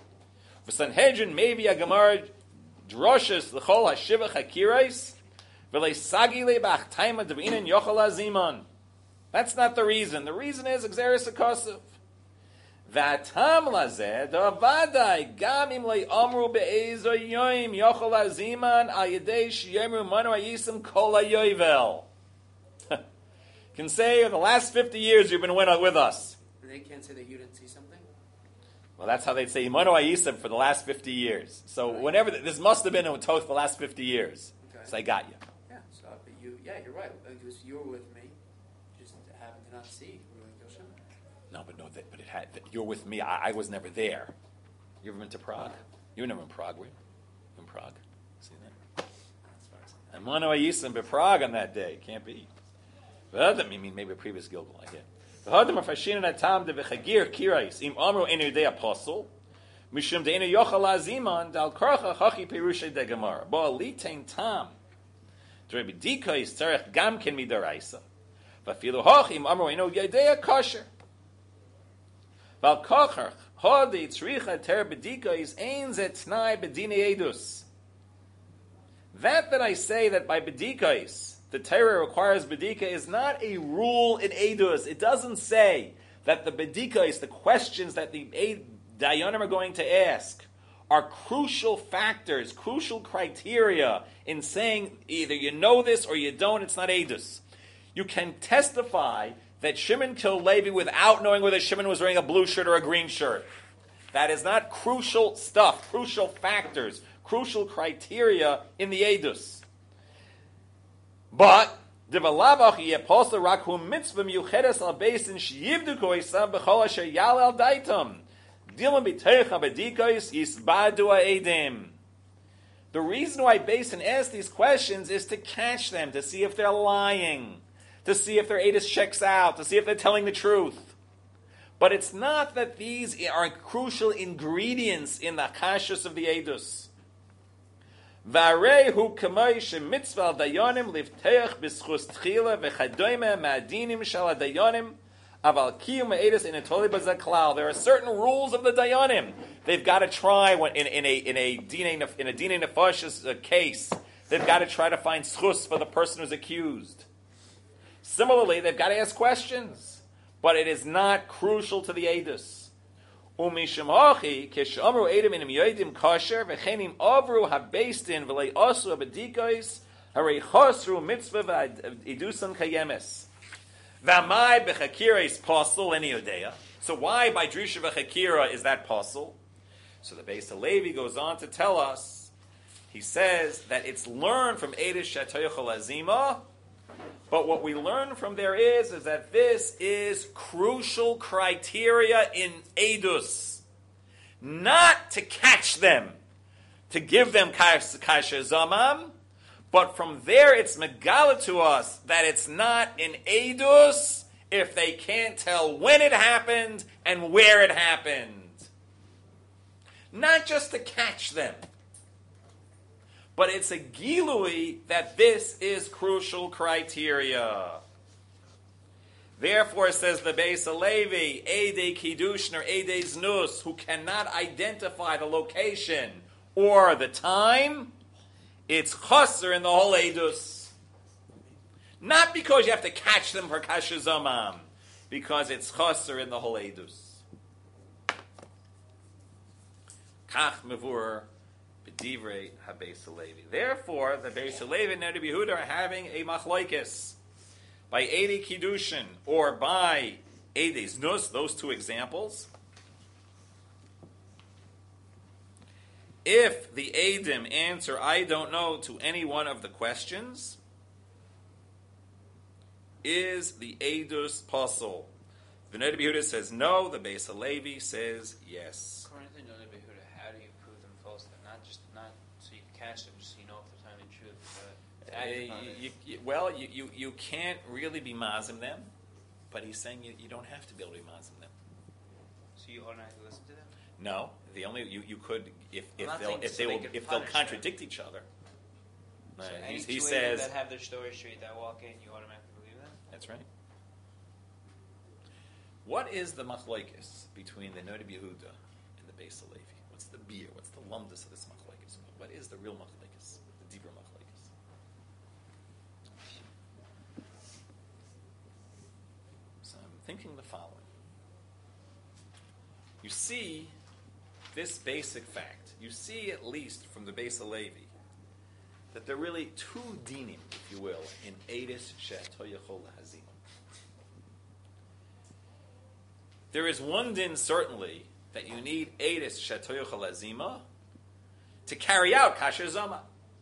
[SPEAKER 1] V'sanhedrin maybe a gemara droshes l'chol hashiva chakirais. That's not the reason. The reason is Xeris Akosiv. Vatam lazeh davadai gam im le amru be'ezo yoim yochol aziman al yedei sheyemru manu ayisim kol hayovel. Can say in the last fifty years you've been with us.
[SPEAKER 4] And they can't say that you didn't see something?
[SPEAKER 1] Well, that's how they'd say Manu ayisim for the last fifty years. So
[SPEAKER 4] Right.
[SPEAKER 1] whenever this must have been in Toth the last fifty years.
[SPEAKER 4] Okay.
[SPEAKER 1] So I got you.
[SPEAKER 4] Yeah, so but you, yeah, you're right. Because you were with me, just happened to not see Ruach Hashem.
[SPEAKER 1] No, but no, that, but it had. You're with me. I, I was never there. You ever been to Prague? You were never in Prague, were you? In Prague, see that?
[SPEAKER 4] As far as
[SPEAKER 1] And Manu ayisim be Prague on that day. Can't be. But I mean, maybe a previous Gilgal. I get. V'hadam afashin atam de v'chagir kirais im amru enu de apostle mishum de enu yochal aziman dal karcha chachi perushay de gemara bo alitein tam to Rabbi Dikais tzarech gam ken midaraisa v'afilu hoch im amru enu yedei kosher val kocher hodi tzricha ter bedikais ein zet tnai bedine edus. That that I say that by bedikais the Torah requires bedika is not a rule in Eidus. It doesn't say that the bedika is the questions that the Dayanim are going to ask are crucial factors, crucial criteria in saying either you know this or you don't. It's not Eidus. You can testify that Shimon killed Levi without knowing whether Shimon was wearing a blue shirt or a green shirt. That is not crucial stuff, crucial factors, crucial criteria in the Eidus. But the Valavach Yeposta Rakhum Mitzvah Yuchedes al Beisin Shiyivduko Isam Bechol Asher Yal al Daitam Dilam B'Teich Abedikos Yisbadu Ha'edim. The reason why Beisin asks these questions is to catch them, to see if they're lying, to see if their Edus checks out, to see if they're telling the truth. But it's not that these are crucial ingredients in the Kashus of the Edus. Varehu kamay shemitzvah dayanim livteach b'schus tchila v'chadoyme ma'adinim shal dayanim aval kiyum ma'edus in a totally bazaklal. There are certain rules of the dayanim. They've got to try when, in, in a in a dina in a dina nefashis uh, case. They've got to try to find schus for the person who's accused. Similarly, they've got to ask questions, but it is not crucial to the edus. Umishim hachi keshamru edim inim yodim kosher v'chenim avru habeistin v'lei asu abedikos harei chosru mitzvah v'idusam kayemes v'amai b'chakira is possible any odea. So why by drusha v'chakira is that possible? So the Beis Halevi goes on to tell us. He says that it's learned from edish shatoyachol azima. But what we learn from there is, is that this is crucial criteria in Eidus. Not to catch them, to give them kasher zamam, but from there it's megala to us that it's not in Eidus if they can't tell when it happened and where it happened. Not just to catch them. But it's a gilui that this is crucial criteria. Therefore, says the Beis Halevi, Eidei Kiddush nor Eidei Znus, who cannot identify the location or the time, it's chaser in the whole Eidus. Not because you have to catch them for kasher zamam, because it's chaser in the whole Eidus. Kach mevur. B'divrei haBeis Halevi. Therefore, the Beis Halevi and Rabbi Yehuda are having a machlokes by Eidei Kiddushin or by Eidei Znus, those two examples. If the Eidim answer, I don't know, to any one of the questions, is the Eidus pasul? The Rabbi Yehuda says no, the Beis Halevi says yes.
[SPEAKER 3] According to Rabbi Yehuda, how do you prove them false? Not just not so you can catch them, just so you know if they're telling the truth. But
[SPEAKER 1] Uh, you, you, well, you, you, you can't really be mazim them, but he's saying you, you don't have to be able to be mazim them.
[SPEAKER 3] So you automatically listen to them?
[SPEAKER 1] No, the only you, you could if if
[SPEAKER 3] I'm not
[SPEAKER 1] they'll
[SPEAKER 3] saying
[SPEAKER 1] if
[SPEAKER 3] so
[SPEAKER 1] they
[SPEAKER 3] they
[SPEAKER 1] will
[SPEAKER 3] could
[SPEAKER 1] if they'll
[SPEAKER 3] punish
[SPEAKER 1] contradict each other. Uh,
[SPEAKER 3] So
[SPEAKER 1] he,
[SPEAKER 3] any
[SPEAKER 1] he
[SPEAKER 3] two
[SPEAKER 1] says
[SPEAKER 3] that have their story straight that walk in, you automatically believe them?
[SPEAKER 1] that's right. What is the machlokes between the Rabbi Yehuda and the Beis Halevi? What's the beer? What's the lumdus of this machlokes? What is the real machlokes? The deeper machlokes? thinking the following. You see this basic fact. You see, at least from the Beis Halevi, that there are really two dinim, if you will, in Eidus She'atoyachol Lahazima. There is one din, certainly, that you need Eidus She'atoyachol Lahazima to carry out Kasher Zama.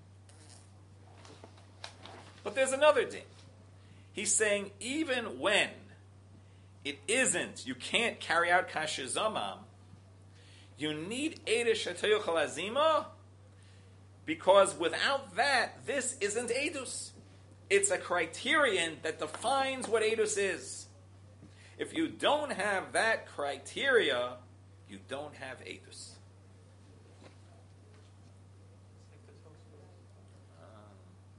[SPEAKER 1] But there's another din. He's saying even when it isn't, you can't carry out Kasher Zama, you need Eidus She'atoyachol Lahazima, because without that, this isn't Eidus. It's a criterion that defines what Eidus is. If you don't have that criteria, you don't have Eidus. Um,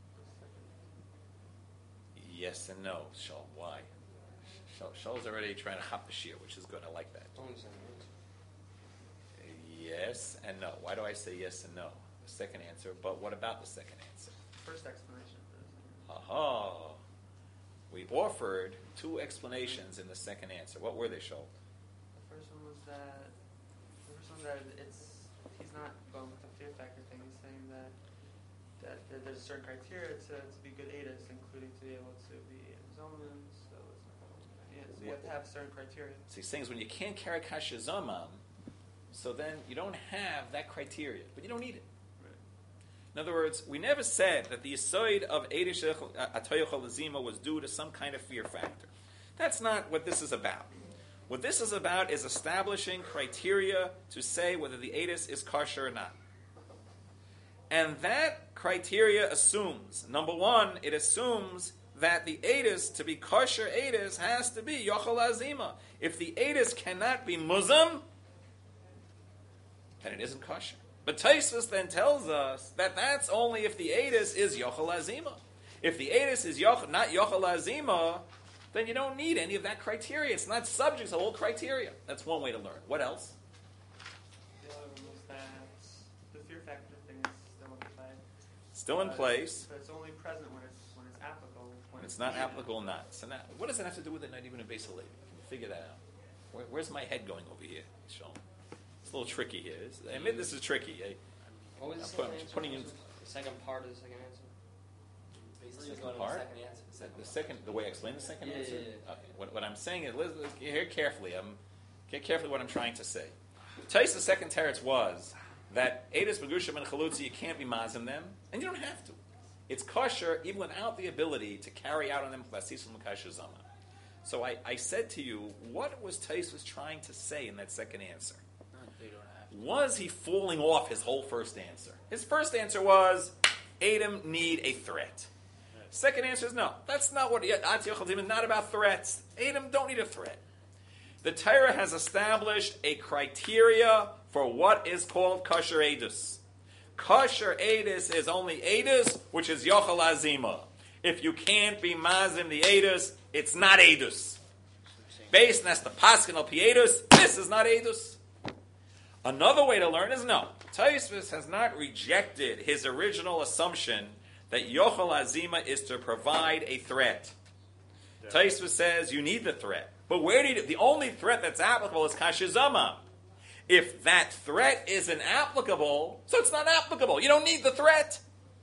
[SPEAKER 1] yes and no, Shal. Why? Shal, Shal's already trying to hop the shear, which is good. I like that.
[SPEAKER 2] Only seven minutes.
[SPEAKER 1] Yes and no. Why do I say yes and no? The second answer, but what about the second answer?
[SPEAKER 4] First explanation.
[SPEAKER 1] Aha. We offered two explanations in the second answer. What were they, Shal?
[SPEAKER 4] The first one was that the first one that it's he's not going with the fear factor thing. He's saying that that there, there's a certain criteria to, to be good Eidus, including to be able to be in Zoman. So it's yeah, so you have to have certain criteria.
[SPEAKER 1] So he's saying is when you can't carry Kasher Zamam, so then you don't have that criteria, but you don't need it. In other words, we never said that the Yisoid of Eidus She'atoyachol Lahazima was due to some kind of fear factor. That's not what this is about. What this is about is establishing criteria to say whether the Eidus is kosher or not. And that criteria assumes, number one, it assumes that the Eidus, to be kosher Eidus, has to be Yochel Lahazima. If the Eidus cannot be Muzam, then it isn't kosher. But Tosfos then tells us that that's only if the Eidus is Yochel Lahazima. If the Eidus is yoch, not Yochel Lahazima, then you don't need any of that criteria. It's not subject to the whole criteria. That's one way to learn. What else?
[SPEAKER 4] The other one was that the fear factor thing is still in play.
[SPEAKER 1] Still in
[SPEAKER 4] But-
[SPEAKER 1] place.
[SPEAKER 4] But it's only present when it's when it's applicable. When
[SPEAKER 1] When it's not
[SPEAKER 4] needed.
[SPEAKER 1] applicable, not. So now, what does that have to do with it not even a Beis Halevi? Can you figure that out? Where, where's my head going over here, Sean? It's a little tricky here. It's- I admit this is tricky. I,
[SPEAKER 2] What was the
[SPEAKER 1] I'm
[SPEAKER 2] second
[SPEAKER 1] put-
[SPEAKER 2] answer?
[SPEAKER 1] putting in-
[SPEAKER 2] The second part of the second answer?
[SPEAKER 1] Second
[SPEAKER 2] Going to
[SPEAKER 1] part?
[SPEAKER 2] The second answer. The
[SPEAKER 1] the,
[SPEAKER 2] second
[SPEAKER 1] the
[SPEAKER 2] part.
[SPEAKER 1] second, the way I explain the second
[SPEAKER 2] Yeah,
[SPEAKER 1] answer?
[SPEAKER 2] yeah, yeah.
[SPEAKER 1] Okay. What, what I'm saying is, listen, hear carefully. I'm, get carefully what I'm trying to say. Tais, the second teretz was that Eidus, Begushim, and Chalutzi, you can't be mazim them, and you don't have to. It's kosher even without the ability to carry out on them Vasisul Makasher Zama. So I, I said to you, what was Tais was trying to say in that second answer?
[SPEAKER 3] They don't have to.
[SPEAKER 1] Was he falling off his whole first answer? His first answer was, Adam need a threat. Second answer is no. That's not what Atiyah Chaldim is not about threats. Adam don't need a threat. The Torah has established a criteria for what is called kosher Eidus. Kosher Eidus is only Eidus, which is Yochel Lahazima. If you can't be mazim the Eidus, it's not Eidus. Based on the Paskin al Piedus, this is not Eidus. Another way to learn is no. Tosfos has not rejected his original assumption that Yochel Lahazima is to provide a threat. Yeah. Tosfos says you need the threat. But where do you, the only threat that's applicable is Kasher Zama. If that threat isn't applicable, so it's not applicable. You don't need the threat.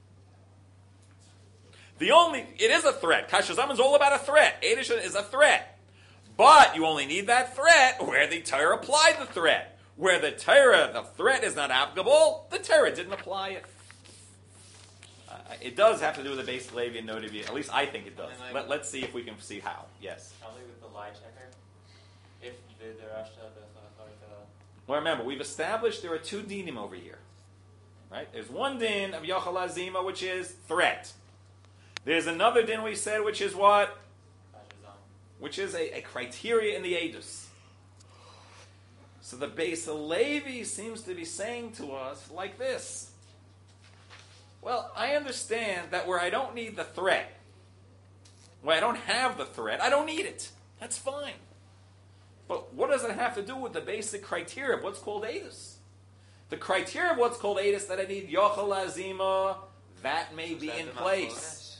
[SPEAKER 1] The only, it is a threat. Kasher Zama is all about a threat. Eidus is a threat. But you only need that threat where the Torah applied the threat. Where the Torah, the threat is not applicable, the Torah didn't apply it. Uh, it does have to do with the Beis Halevi and Nodavi. At least I think it does.
[SPEAKER 3] Like,
[SPEAKER 1] Let, let's see if we can see how. Yes.
[SPEAKER 3] Probably with the lie checker. If the Darashta, the Chacharika.
[SPEAKER 1] Well, remember, we've established there are two dinim over here. Right? There's one din of Yochel Lahazima, which is threat. There's another din we said, which is what? Which is a, a criteria in the Eidus. So the Beis Halevi seems to be saying to us like this. Well, I understand that where I don't need the threat, where I don't have the threat, I don't need it. That's fine. But what does it have to do with the basic criteria of what's called Eidus? The criteria of what's called Eidus that I need Yochel Lahazima, that may be in place.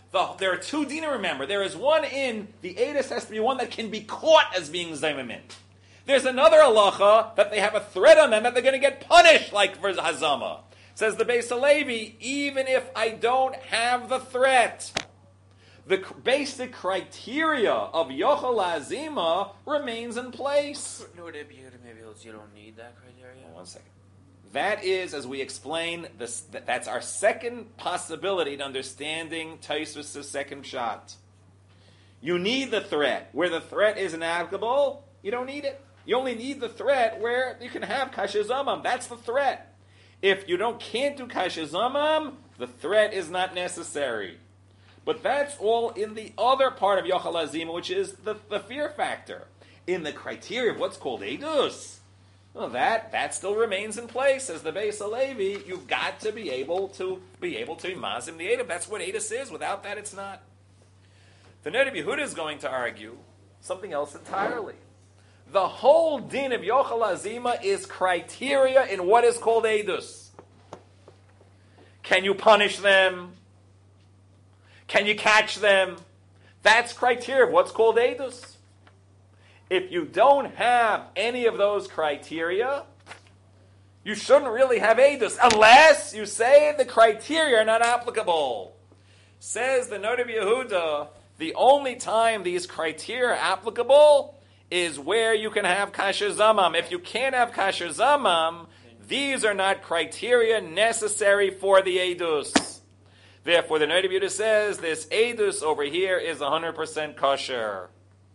[SPEAKER 1] The, there are two dinim, remember. There is one in, the edus has to be one that can be caught as being zaymamin. There's another halacha that they have a threat on them that they're going to get punished like for hazama. Says the Beis Halevi, even if I don't have the threat, the c- basic criteria of yochel azima remains in place.
[SPEAKER 3] Would it be maybe you don't need that criteria?
[SPEAKER 1] One second. That is, as we explain, this, that's our second possibility in understanding Tosfos' second shot. You need the threat. Where the threat isn't applicable, you don't need it. You only need the threat where you can have kasher zamam. That's the threat. If you don't can't do kasher zamam, the threat is not necessary. But that's all in the other part of yochel azima, which is the, the fear factor. In the criteria of what's called edus, well, that that still remains in place. As the Beis Halevi, you've got to be able to be able to mazim the edus. That's what edus is. Without that, it's not. The Noda B'Yehuda is going to argue something else entirely. The whole din of yochel azima is criteria in what is called edus. Can you punish them? Can you catch them? That's criteria of what's called edus. If you don't have any of those criteria, you shouldn't really have edus, unless you say the criteria are not applicable. Says the Noda B'Yehuda, the only time these criteria are applicable is where you can have kasher zamam. If you can't have kasher zamam, these are not criteria necessary for the edus. Therefore, the Noda B'Yehuda says this edus over here is one hundred percent kosher.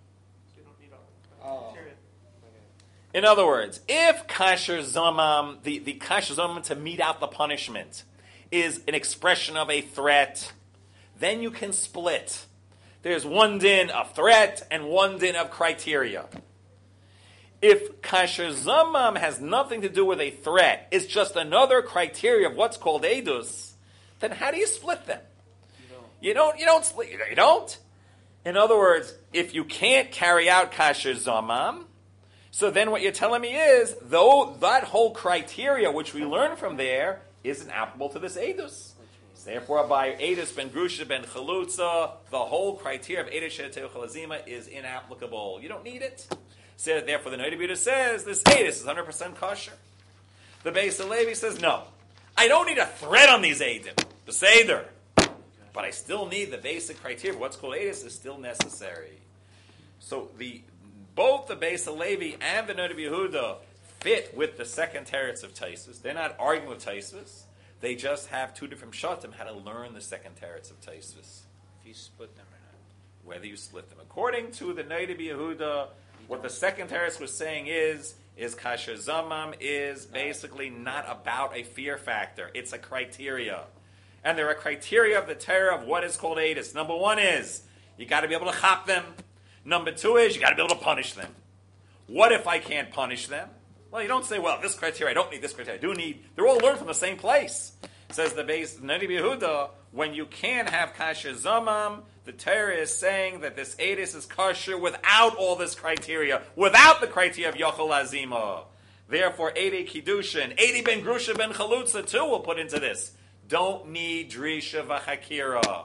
[SPEAKER 2] Oh.
[SPEAKER 1] In other words, if kasher zamam, the, the kasher zamam to mete out the punishment, is an expression of a threat, then you can split. There's one din of threat and one din of criteria. If kasher zamam has nothing to do with a threat, it's just another criteria of what's called edus, then how do you split them? You don't. You don't. You don't split. You don't. In other words, if you can't carry out kasher zamam, so then what you're telling me is, though that whole criteria which we learn from there isn't applicable to this edus. Therefore, by edus ben grusha ben chalutza, the whole criteria of edus she'eteu chalazima is inapplicable. You don't need it. So therefore, the Noda B'Yehuda says this edus is one hundred percent kosher. The Beis Halevi says no. I don't need a threat on these edim, the seder, but I still need the basic criteria. What's called edus is still necessary. So the both the Beis Halevi and the Noda B'Yehuda fit with the second teretz of Tosfos. They're not arguing with Tosfos. They just have two different shatim how to learn the second teretz of Tosfos.
[SPEAKER 3] If you split them or not.
[SPEAKER 1] Whether you split them. According to the Noda B'Yehuda, what the second teretz was saying is, is kasher zamam is basically not about a fear factor. It's a criteria. And there are criteria of the Torah of what is called edus. Number one is, you got to be able to chop them. Number two is, you got to be able to punish them. What if I can't punish them? Well, you don't say, well, this criteria, I don't need this criteria, I do need, they're all learned from the same place. Says the base, Noda B'Yehuda, when you can have kasher zamam, the Torah is saying that this edus is kosher without all this criteria, without the criteria of yochel azima. Therefore, Edi Kiddushin, Edi ben Grusha ben Chalutza too will put into this. Don't need drisha v'chakira.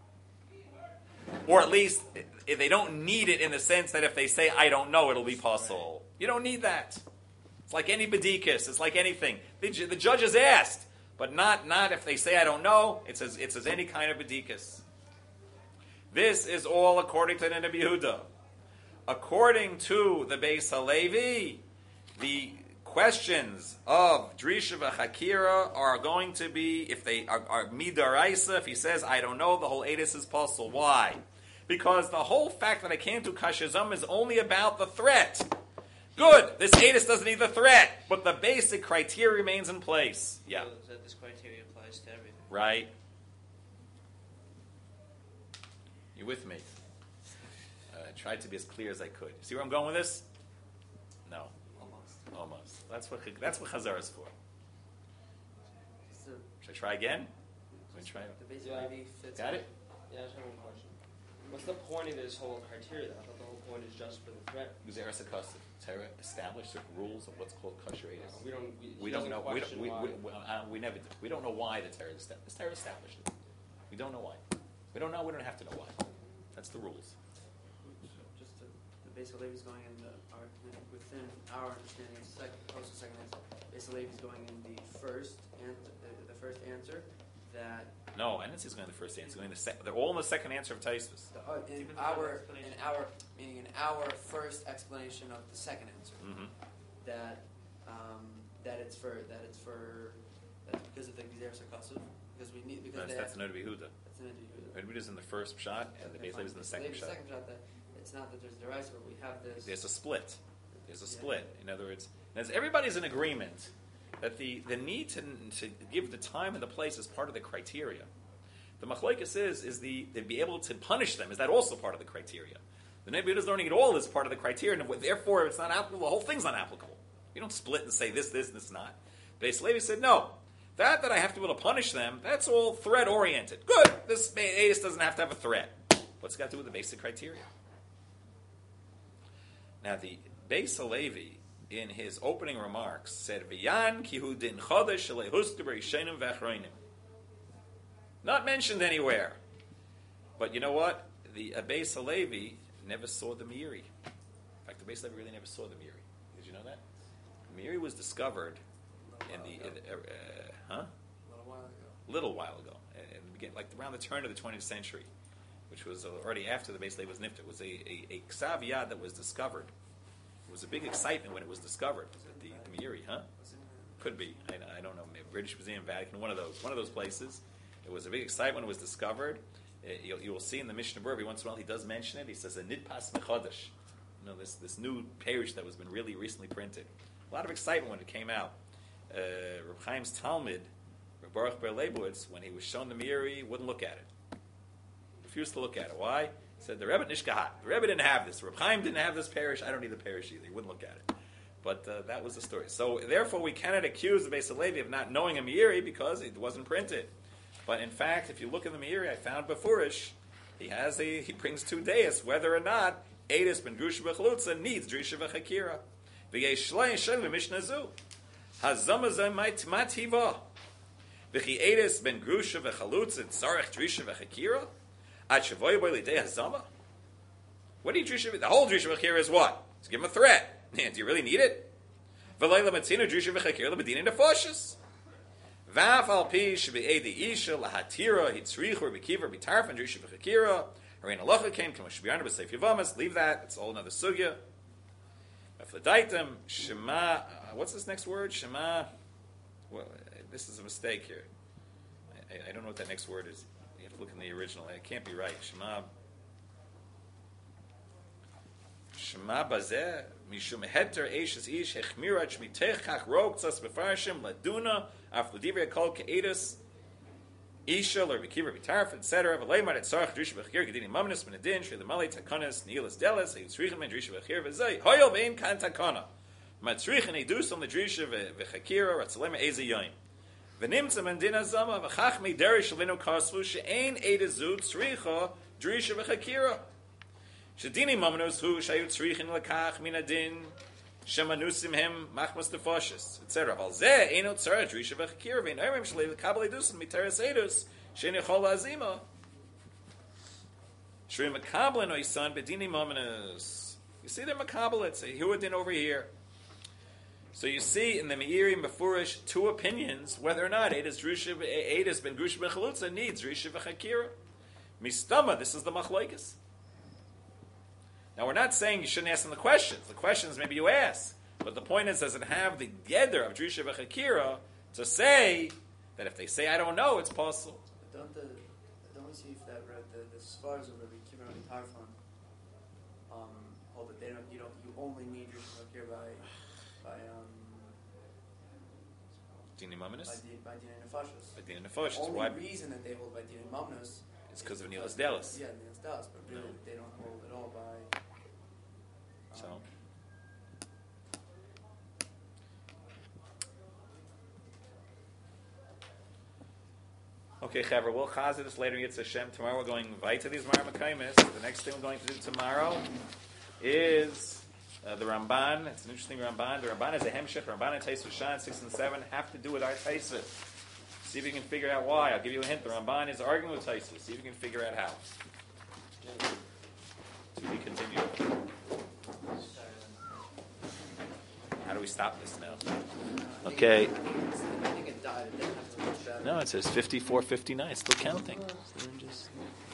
[SPEAKER 1] Or at least, if they don't need it in the sense that if they say, I don't know, it'll be possible. You don't need that. It's like any bedikus. It's like anything. The, the judge is asked, but not, not if they say, I don't know. It's as, it's as any kind of bedikus. This is all according to the Noda B'Yehuda. According to the Beis Halevi, the questions of Drisha v'Chakira are going to be, if they are, are midaraisa, if he says, I don't know, the whole edus is possible. Why? Because the whole fact that I can't do kasher zamam is only about the threat. Good, this edus doesn't need the threat, but the basic criteria remains in place. Yeah.
[SPEAKER 3] So that this criteria applies to everything.
[SPEAKER 1] Right. You with me? Uh, I tried to be as clear as I could. See where I'm going with this? No.
[SPEAKER 4] Almost.
[SPEAKER 1] Almost. That's what that's what Chazar is for.
[SPEAKER 4] So,
[SPEAKER 1] Should I try again? Let me try it.
[SPEAKER 4] the basic
[SPEAKER 2] Yeah.
[SPEAKER 4] idea fits.
[SPEAKER 1] Got it?
[SPEAKER 2] Yeah, I just have one question. What's the point of this whole criteria? I thought the whole point is just for the threat.
[SPEAKER 1] Because Eretz HaKosov, Torah established certain rules of what's called kosher edus.
[SPEAKER 2] We don't. We,
[SPEAKER 1] We
[SPEAKER 2] he
[SPEAKER 1] don't
[SPEAKER 2] doesn't
[SPEAKER 1] know. We, don't,
[SPEAKER 2] question
[SPEAKER 1] we,
[SPEAKER 2] why.
[SPEAKER 1] we, we, uh, we never do. We don't know why the Torah established. The Torah established it. We don't know why. We don't know. We don't have to know why. That's the rules.
[SPEAKER 4] Just the, the Beis Halevi is going in the our, within our understanding of the second, post the second answer. Beis Halevi is going in the first answer, the, the first answer that
[SPEAKER 1] No, I didn't say it's going to the first answer. It's going to the sec- they're all in the second answer of Taisvis.
[SPEAKER 4] the, uh, in
[SPEAKER 3] Even the
[SPEAKER 4] our
[SPEAKER 3] second
[SPEAKER 4] in
[SPEAKER 3] explanation.
[SPEAKER 4] our meaning in our first explanation of the second answer
[SPEAKER 1] Mm-hmm.
[SPEAKER 4] that um, that it's for that it's for that's because of the Gzer Sakasuv because we need because
[SPEAKER 1] That's,
[SPEAKER 4] they
[SPEAKER 1] that's
[SPEAKER 4] have,
[SPEAKER 1] the Noda Behuda.
[SPEAKER 4] that's an Noda
[SPEAKER 1] Noda Behuda is in the first shot, and the Beis Levi is in the second
[SPEAKER 4] The
[SPEAKER 1] shot.
[SPEAKER 4] second shot that it's not that there's the rice, but we have this.
[SPEAKER 1] There's a split. There's a
[SPEAKER 4] Yeah.
[SPEAKER 1] split. In other words, as everybody's in agreement that the, the need to, to give the time and the place is part of the criteria. The machlokes is is the to be able to punish them. Is that also part of the criteria? The Noda Behuda is learning it all is part of the criteria, and therefore it's not applicable. The whole thing's not applicable. You don't split and say this, this, and this not. Beis Levi said no. That that I have to be able to punish them. That's all threat oriented. Good. This Aedis doesn't have to have a threat. What's it got to do with the basic criteria? Now the Beis Halevi, in his opening remarks, said, "V'yan kihu din chodesh shelehustu b'rishenim v'achronim." Not mentioned anywhere. But you know what? The uh, Beis Halevi never saw the Meiri. In fact, the Beis Halevi really never saw the Meiri. Did you know that? The Meiri was discovered in the uh, uh, huh?
[SPEAKER 4] A little while ago.
[SPEAKER 1] Little while ago, in the beginning, like around the turn of the twentieth century, which was already after the Beis Halevi was nifted. It was a, a, a Ksav Yad that was discovered. It was a big excitement when it was discovered. The, the Meiri, huh? Could be. I, I don't know. Maybe British Museum, Vatican, one of those. One of those places. It was a big excitement when it was discovered. It, you, you will see in the Mishnah Berurah, every once in a while he does mention it. He says a nidpas mechodesh. You know, this this new parish that was been really recently printed. A lot of excitement when it came out. Uh, Reb Chaim's Talmud, Reb Baruch Ber Leibowitz, when he was shown the Meiri, wouldn't look at it. Refused to look at it. Why? He said, the Rebbe Nishkahat. The Rebbe didn't have this. Reb Chaim didn't have this parish. I don't need the parish either. He wouldn't look at it. But uh, that was the story. So, therefore, we cannot accuse the Beis Halevi of not knowing a Meiri because it wasn't printed. But, in fact, if you look at the Meiri, I found Befurish, he has a, he brings two deis, whether or not Eidus ben Grusha v'Chalutza needs Drisha v'Chakira. V'yesh shlei shem v'Mishnah zu. Hazamazah mativa. V'chi Eidus ben Grusha v'Chalutza tzarech Drisha v'Chakira. Ad shavoy boy lidei hazama. What do you Drisha? The whole Drisha v'Chakira is what? To give him a threat. Man, do you really need it? V'leila matzina Drisha v'Chakira l'bedina nefoshes. V'af al pi sheb'ei isha lahatira hitzrichu b'kiver b'tarfan Drisha v'Chakira. Harein halacha came k'mosh b'yarna b'seif yavamas. Leave that. It's all another sugya. V'fladaitem shema. Uh, what's this next word? Shema. Well, this is a mistake here. I, I, I don't know what that next word is. You have to look in the original. It can't be right. Shema. Shema bazeh mishum heter eishes ish hechmirach mitechach rog tzas befarshim laduna after divrei kol ke'edus isha or bekiver bitarf et cetera. V'leimar et sarach drisha b'chir gedini mamnus minadin shri l'malei takonas niilas delas hayutzrichem ben drisha b'chir v'zay hoyel ve'in kan takona matzrichem edus on the drisha v'chakira ratzalema eze yoim v'nimtza mendina zama v'chach meideri shalinu kasvu she'ein edezu tzricha drisha v'chakira. Shadini mamnos hu shayu tzrichin lakach minadin shemanusim hem machmas tefoshes et cetera. Al zeh eno tzara drisha v'chakir vein oimim shalei l'kabel edusin miteres edus shein yechol azima shri makabel oisan bedini mamnos. You see they're makabel. It's a huadin over here. So you see in the Meiri Mefurish two opinions whether or not Eidus Drisha Eidus ben Grusha ben Chalutza needs Drisha v'chakira. Mistama, this is the machlokes. Now, we're not saying you shouldn't ask them the questions. The questions maybe you ask. But the point is, does it have the yeder of Drisha v'chakira to say that if they say, I don't know, it's possible?
[SPEAKER 4] But don't the don't we see if that read the the svars of Rabbi Kiva and Tarfon um hold that they don't you don't you only need your shakir by by um
[SPEAKER 1] Dini
[SPEAKER 4] by
[SPEAKER 1] Maminus?
[SPEAKER 4] din by din nefashos.
[SPEAKER 1] By Dini
[SPEAKER 4] The
[SPEAKER 1] Nefoshes.
[SPEAKER 4] only
[SPEAKER 1] Why?
[SPEAKER 4] reason that they hold by din mamnos
[SPEAKER 1] It's because of Nilas Delis.
[SPEAKER 4] Yeah, Nilas Delis, but really
[SPEAKER 1] No.
[SPEAKER 4] they don't hold at all by. Um,
[SPEAKER 1] So. Okay, Chaver, we'll chazir this later. Yitz Hashem. Tomorrow we're going right to these Maramakamis. The next thing we're going to do tomorrow is uh, the Ramban. It's an interesting Ramban. The Ramban is a Hemshech. Ramban and Taisvah Shan six and seven have to do with our Taisvah. See if you can figure out why. I'll give you a hint. The Ramban is arguing with Taisus. See if you can figure out how. To be continued. How do we stop this now? Okay.
[SPEAKER 4] I think it died. It didn't have to look better.
[SPEAKER 1] No, it says fifty-four fifty-nine. It's still counting.